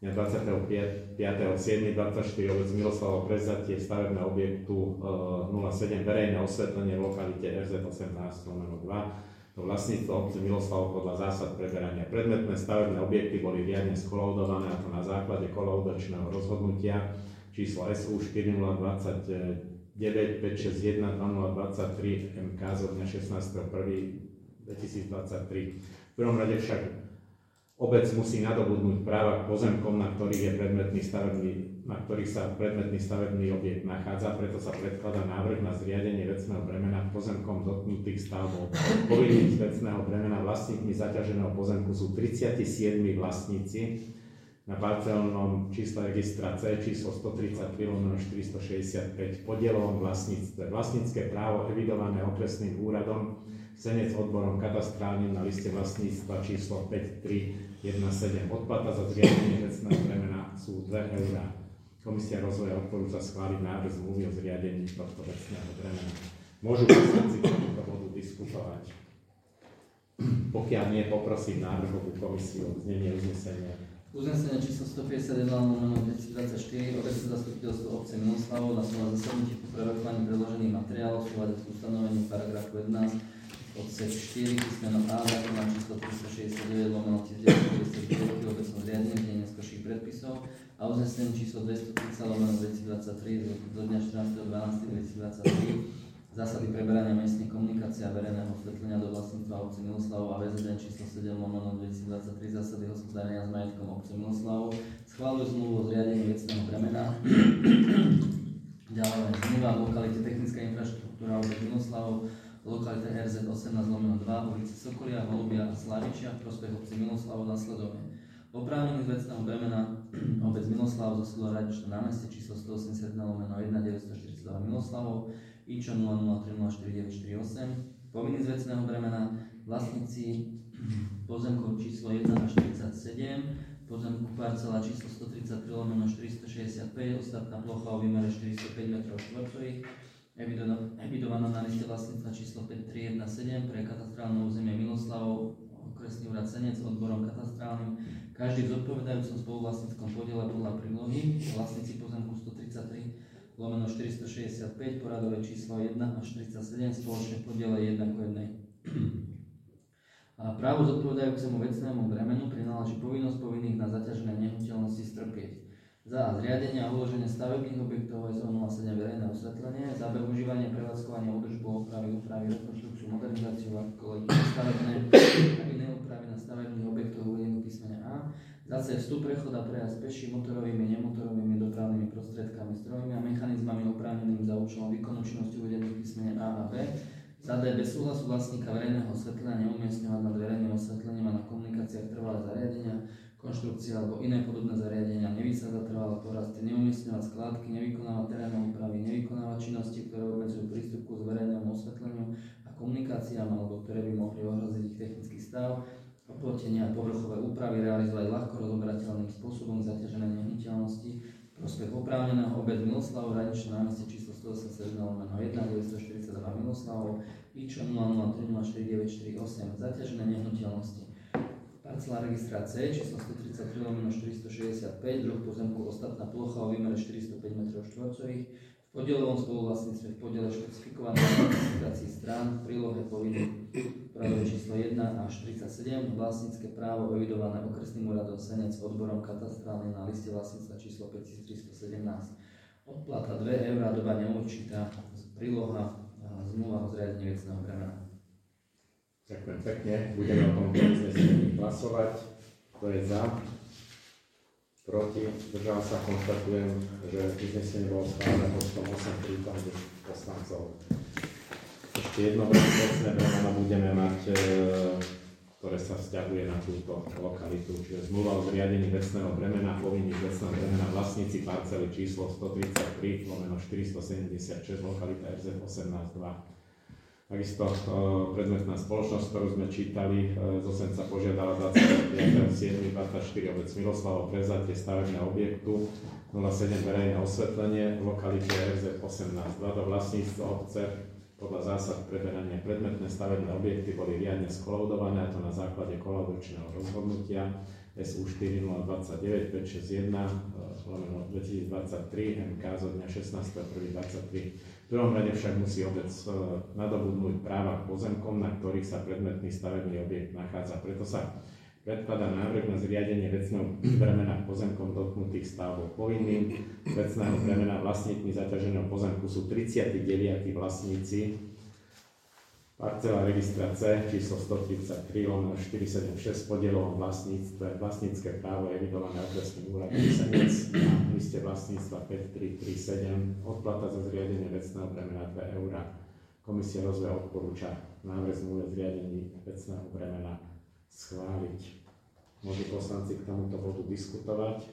dňa dvadsiateho piateho júla dvadsaťštyri obec Miloslavo prevzatie stavebného objektu nula sedem verejné osvetlenie v lokalite er zet osemnásť lomeno dva do vlastníctva obce Miloslavo podľa zásad preberania. Predmetné stavebné objekty boli riadne skolaudované, a to na základe kolaudačného rozhodnutia číslo es ú štyri nula dvadsaťdeväť päťstošesťdesiatjeden dvanásť em ká zo dňa šestnásteho prvého dvetisícdvadsaťtri. V prvom rade však obec musí nadobudnúť práva k pozemkom, na ktorých je predmetný stavebný, na ktorých sa predmetný stavebný objekt nachádza, preto sa predkladá návrh na zriadenie vecného bremena pozemkom dotknutých stavbou. Povinných vecného bremena vlastníkmi zaťaženého pozemku sú tridsaťsedem vlastníci na parcelnom čísle registra C číslo stotridsaťtri lomeno štyristošesťdesiatpäť v podielovom vlastníctve. Vlastnícke právo evidované okresným úradom Senec odborom katastrálnym na liste vlastníctva číslo päť tri jedna sedem. Odplata za zriadenie vecného bremena sú dve eurá. Komisia rozvoja odporúča schváliť návrh zmluvy o zriadení tohto vecného bremena. Môžu poslanci k tomuto bodu diskutovať. Pokiaľ nie, poprosím návrhovú komisiu o znenie uznesenia. Uznesenie číslo stopäťdesiatjeden lomeno dvetisícdvadsaťštyri obecné zastupiteľstvo obce Miloslavo na svojom zasadnutí po prerokovaní predložených materiálov v súlade s ustanovením paragrafu jedenásť odsek štyri písmeno A zákona číslo tristošesťdesiatdeväť lomeno devätnásťstodeväťdesiatdeväť o obecnom zriadení v neskorších predpisov a uznesenie číslo dvestotridsať lomeno dvetisícdvadsaťtri do dňa štrnásteho decembra dvetisícdvadsaťtri zásady preberania miestnej komunikácie a verejného osvetlenia do vlastníctva obce Miloslavo a vé zet en číslo sedem lomeno dvetisícdvadsaťtri zásady hospodárenia s majetkom obce Miloslavo schváľujú zmluvu o zriadení vecného bremena. Ďalej zmluva v lokalite technická infraštruktúra obec Miloslavo lokalita er zet osemnásť lomeno dva, ulice Sokolia, Holubia a Slavičia v prospech obce Miloslavo nasledovne. Oprávnený z vecného bremena obec Miloslavo za sídlo Radičné námestie číslo stoosemdesiatjeden lomeno jeden deväťstoštyridsaťdva Miloslavo, í č o nula nula tri nula štyri deväť štyri osem. Povinný z vecného bremena vlastníci pozemkov číslo jeden až štyridsaťsedem, pozemku parcela číslo stotridsaťtri lomeno štyristošesťdesiatpäť, ostatná plocha o výmere štyristopäť metrov štvorcových, evidovaná na liste vlastníctva číslo päť tri jedna sedem pre katastrálne územie Miloslavo, okresný úrad Senec odborom katastrálnym, každý v zodpovedajúcom spoluvlastníckom podiele podľa prílohy, vlastníci pozemku stotridsaťtri lomeno štyristošesťdesiatpäť, poradové číslo jeden až štyridsaťsedem, spoločne v podiele jeden ku jednej. A právo zodpovedajúcemu vecnému bremenu prináleží povinnosť povinných na zaťažené nehnuteľnosti strpieť. Za zriadenie a uloženie stavebných objektov es ó nula sedem verejné osvetlenie, za využívanie, prevádzkovanie, údržbu, opravy, úpravy, rekonštrukciu, modernizáciu a stavebné a iné úpravy na stavebných objektoch uvedených písmene A, za C vstup, prechod a prejazd peši motorovými, nemotorovými dopravnými prostriedkami, strojmi a mechanizmami oprávnenými za účelom výkonu činnosti uvedených písmene A a B, za D bez súhlasu vlastníka verejného osvetlenia neumiestňovať nad verejným osvetlením a na komunikáciách trvalé zariadenia, konštrukcie alebo iné podobné zariadenia, nevysadzať trvalé porasty, neumiestňovať skládky, nevykonávať terénne úpravy, nevykonávať činnosti, ktoré obmedzujú prístup k verejnému osvetleniu a komunikáciám alebo ktoré by mohli ohroziť ich technický stav, oplotenia a povrchové úpravy realizovať ľahko rozoberateľným spôsobom zaťažené nehnuteľnosti, prospech oprávneného obec Miloslavo, Radičné námestie číslo stoosemdesiatjeden lomeno jeden deväťstoštyridsaťdva Miloslavo, í č o nula nula tri nula štyri deväť štyri osem, zaťažené nehnuteľnosti. Parcela registra C číslo stotridsaťtri lomeno štyristošesťdesiatpäť, druh pozemku ostatná plocha o výmere štyristopäť metrov štvorcových, v podielovom spoluvlastníctve v podiele špecifikovanej klasifikácii strán, v prílohe povinný práve číslo jeden až tridsaťsedem, vlastnícke právo evidované okresným úradom Senec odborom katastrálnym na liste vlastníctva číslo päťtisíctristosedemnásť. Odplata dve eurá, doba neurčitá, príloha zmluva o zriadení vecného bremena. Ďakujem pekne. Budeme o tomto uznesení hlasovať. Kto je za? Proti? Zdržal sa? Konštatujem, že uznesenie bolo schválené počtom osem prítomných poslancov. Ešte jedno vecné bremeno budeme mať, ktoré sa vzťahuje na túto lokalitu, čiže zmluva o zriadení vecného bremena, povinných vecného bremena vlastníci parcely číslo stotridsaťtri lomeno štyristosedemdesiatšesť, lokalita er zet osemnásť dva. Takisto predmetná spoločnosť, ktorú sme čítali, z Osenca požiadala dvadsiateho piateho júla dvadsaťštyri obec Miloslavo prevzatie stavebného objektu nula sedem verejné osvetlenie v lokalite er zet osemnásť dva do vlastníctva obce. Podľa zásad preberania predmetné stavebné objekty boli riadne skolaudované, a to na základe kolaudačného rozhodnutia es ú štyri nula dvadsaťdeväť päťstošesťdesiatjeden lomeno dvetisícdvadsaťtri em ká zo dňa šestnásteho prvého dvadsaťtri. V prvom rade však musí obec nadobudnúť práva k pozemkom, na ktorých sa predmetný stavebný objekt nachádza. Preto sa predkladá návrh na zriadenie vecného bremena k pozemkom dotknutých stavbou. Povinným vecného bremena vlastníkmi zaťaženého pozemku sú tridsiati deviati vlastníci parcela registra C číslo stotridsaťtri lomeno štyristosedemdesiatšesť s podielom vlastníctve. Vlastnícke právo je evidované okresným úradom Senec na liste vlastníctva päť tri tri sedem. Odplata za zriadenie vecného bremena dve eurá. Komisia rozvoja odporúča návrh zmluvy o zriadení vecného bremena schváliť. Môžu poslanci k tomuto bodu diskutovať.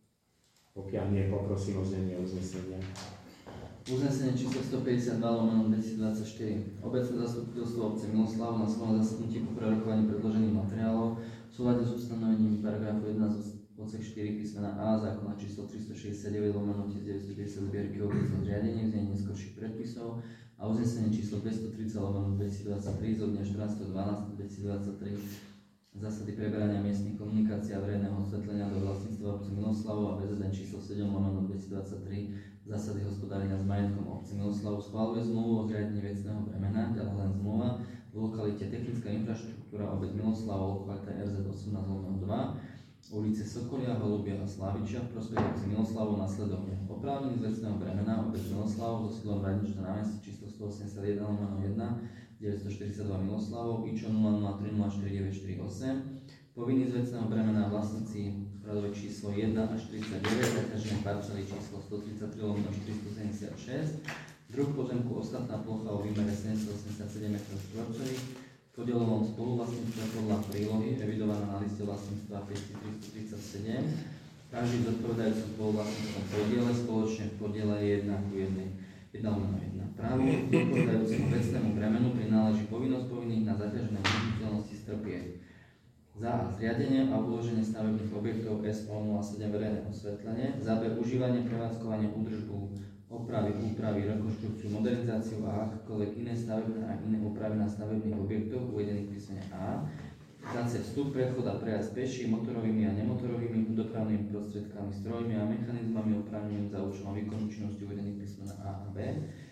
Pokiaľ nie, poprosím o znenie uznesenia. Uznesenie číslo stopäťdesiatdva lomeno dvetisícdvadsaťštyri. Obecné zastupiteľstvo obce Miloslav na svojom zasadnutí po prerokovaní predložených materiálov v súlade s ustanovením paragrafu jeden odsek štyri písmena A zákona číslo tristošesťdesiatdeväť lomeno devätnásťstodeväťdesiat zbierky obecného zriadenia v znení neskorších predpisov a uznesenie číslo dvestotridsať lomeno dvetisícdvadsaťtri zo dňa štrnásteho decembra dvetisícdvadsaťtri zásady preberania miestnych komunikácií a verejného osvetlenia do vlastníctva obce Miloslavu a bé zet en číslo sedem lomeno dvetisícdvadsaťtri zásady hospodárenia s majetkom obce Miloslavu schvaľuje zmluvu o zriadení vecného bremena, ďalej len zmluva v lokalite technická infraštruktúra obec Miloslavu, lokalita er zet osemnásť lomeno dva, ulice Sokolia, Holubia a Slavičia v prospech obce Miloslavu nasledovne. Oprávnený z vecného bremena obec Miloslavu so sídlom Radničná námestie číslo stoosemdesiatjeden lomeno jeden deväťstoštyridsaťdva Miloslavov, í č o nula nula tri nula štyri deväť štyri osem. Povinný z vecného bremena vlastníci radové číslo jeden až tridsaťdeväť, zaťažené parcely číslo stotridsaťtri lomeno štyristosedemdesiatšesť, druh pozemku ostatná plocha o výmere sedemstoosemdesiatsedem metrov štvorcových, podielovom spoluvlastníctve podľa prílohy evidovaná na liste vlastníctva päťtisíctristotridsaťsedem, každý zodpovedajúci spoluvlastníctvom podiele spoločne v podiele jeden ku jeden lomeno jeden. Právo zodpovedajúcemu vecnému bremenu prináleží povinnosť povinných na zaťažené nehnuteľnosti strpieť. Za A. Zriadenie a uloženie stavebných objektov es ó nula sedem verejné osvetlenie. Za B. Užívanie, prevádzkovanie, údržbu, opravy, úpravy, rekonštrukciu, modernizáciu a akékoľvek iné stavebné a iné úpravy na stavebných objektoch uvedených v písmene A. Za C. Vstup, prechod a prejazd peší, motorovými a nemotorovými dopravnými prostriedkami, strojmi a mechanizmami oprávnenými za účelom výkonu činnosti uvedených v písmene A a B.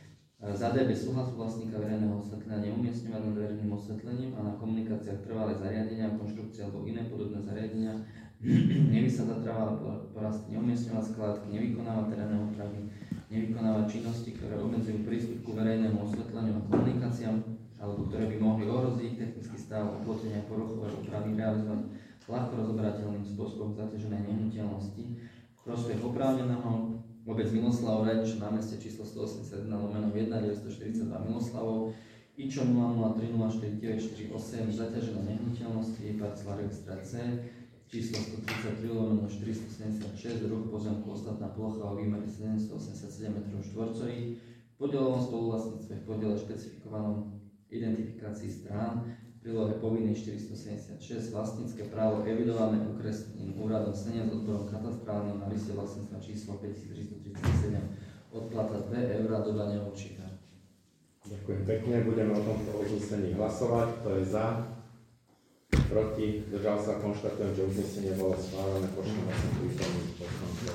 Za D. Bez súhlasu vlastníka verejného osvetlenia neumiestňovať nad verejným osvetlením a na komunikáciách trvalé zariadenia, konštrukcie alebo iné podobné zariadenia, nevysadzať trvalé porasty, neumiestňovať skládky, nevykonávať terénne úpravy, nevykonávať činnosti, ktoré obmedzujú prístup ku verejnému osvetleniu a komunikáciám, alebo ktoré by mohli ohroziť technický stav, oplotenia, poruchové úpravy, realizovať ľahko rozoberateľným spôsobom zaťažené nehnuteľnosti v prospech oprávneného obec Miloslav, Radničná námestie číslo stoosemdesiatjeden lomeno jeden deväťstoštyridsaťdva Miloslavov, í č o nula nula tri nula štyri deväť štyri osem, zaťažené nehnuteľnosti, parcela registra C, číslo stotridsaťtri lomeno štyristosedemdesiatšesť, druh pozemku ostatná plocha o výmere sedemstoosemdesiatsedem metrov štvorcových, v podielovom spoluvlastníctve v podiele špecifikovanom identifikácii strán, v prílohe povinný štyristosedemdesiatšesť, vlastnícke právo evidované okresným úradom Senec s odborom katastrálnym na liste vlastníctva číslo päťtisíctristotridsaťsedem, odplata dve eurá, dodania určitá. Ďakujem pekne, budeme o tomto uznesení hlasovať. Kto je za? Proti? Zdržal sa? Konštatujem, že uznesenie bolo schválené počtom vlastných prítomných poslancov.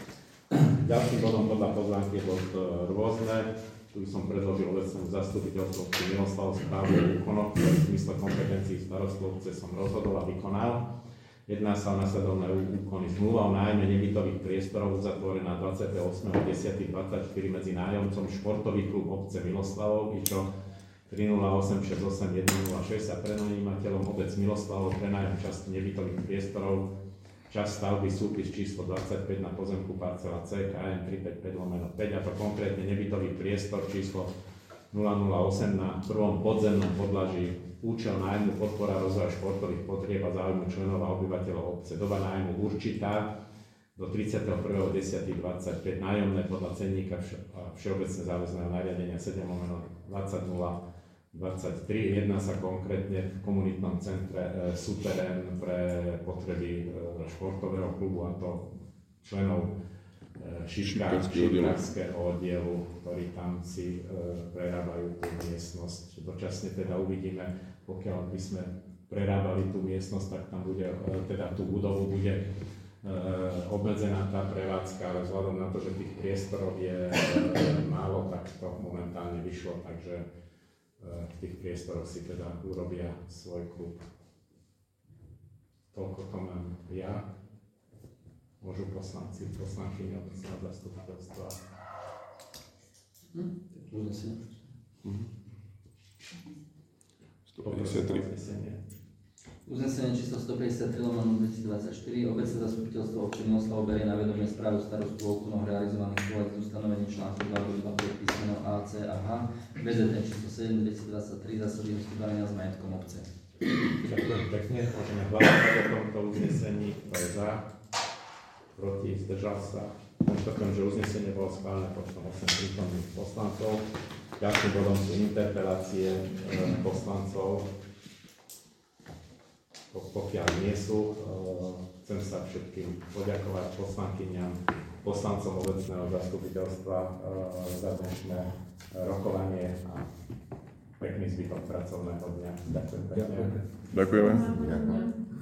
Ďalším bodom podľa pozvánky je bod rôzne. Tu som predložil obecnému zastupiteľstvu Miloslav správu o úkonoch, ktoré v zmysle kompetencií starostu obce som rozhodol a vykonal. Jedná sa o nasledovné úkony. Zmluva o nájme nebytových priestorov uzatvorená dvadsiateho ôsmeho októbra dvadsaťštyri medzi nájomcom Športový klub obce Miloslavov, í č o tri nula osem šesť osem jeden nula šesť a prenajímateľom obec Miloslavov prenájom časti nebytových priestorov, časť stavby súpis číslo dvadsaťpäť na pozemku parcela C ká em tristopäťdesiatpäť lomeno päť a to konkrétne nebytový priestor číslo nula nula osem na prvom podzemnom podlaží. Účel nájmu podpora rozvoja športových potrieb a záujmu členov a obyvateľov obce. Doba nájmu určitá do tridsiateho prvého októbra dvadsaťpäť. Nájomné podľa cenníka všeobecne záväzného nariadenia sedem lomeno dvadsať nula dvadsaťtri. Jedná sa konkrétne v komunitnom centre e, súterén pre potreby e, športového klubu, a to členov e, šiškárskeho oddielu, ktorí tam si e, prerábajú tú miestnosť. Dočasne teda uvidíme, pokiaľ by sme prerábali tú miestnosť, tak tam bude, teda tú budovu bude obmedzená tá prevádzka, ale vzhľadom na to, že tých priestorov je málo, tak to momentálne vyšlo, takže v tých priestoroch si teda urobia svoj klub. Toľko to mám ja. Môžu poslanci, poslankyne obecného zastupiteľstva. Hm? Uznesenie. stopäťdesiattri. Uznesenie číslo stopäťdesiattri lomeno dvetisícdvadsaťštyri. Obecné zastupiteľstvo obce Miloslav berie na vedomie správu starostu o úkonoch realizovaných v súlade s ustanovením článku dva bodka dvapäť písmeno A, C a H, bé zet en číslo sedem dvetisícdvadsaťtri zásady hospodárenia s majetkom obce. Ďakujem pekne. Môžeme hlasovať o tomto uznesení. Kto je za? Proti? Zdržal sa? Konštatujem, že uznesenie bolo schválené počtom osem prítomných poslancov. Ďalším bodom sú interpelácie poslancov. Pokiaľ nie sú, chcem sa všetkým poďakovať poslankyňam, poslancom obecného zastupiteľstva za dnešné rokovanie a pekný zvyšok pracovného dňa. Ďakujem pekne. Ďakujeme. Ďakujem.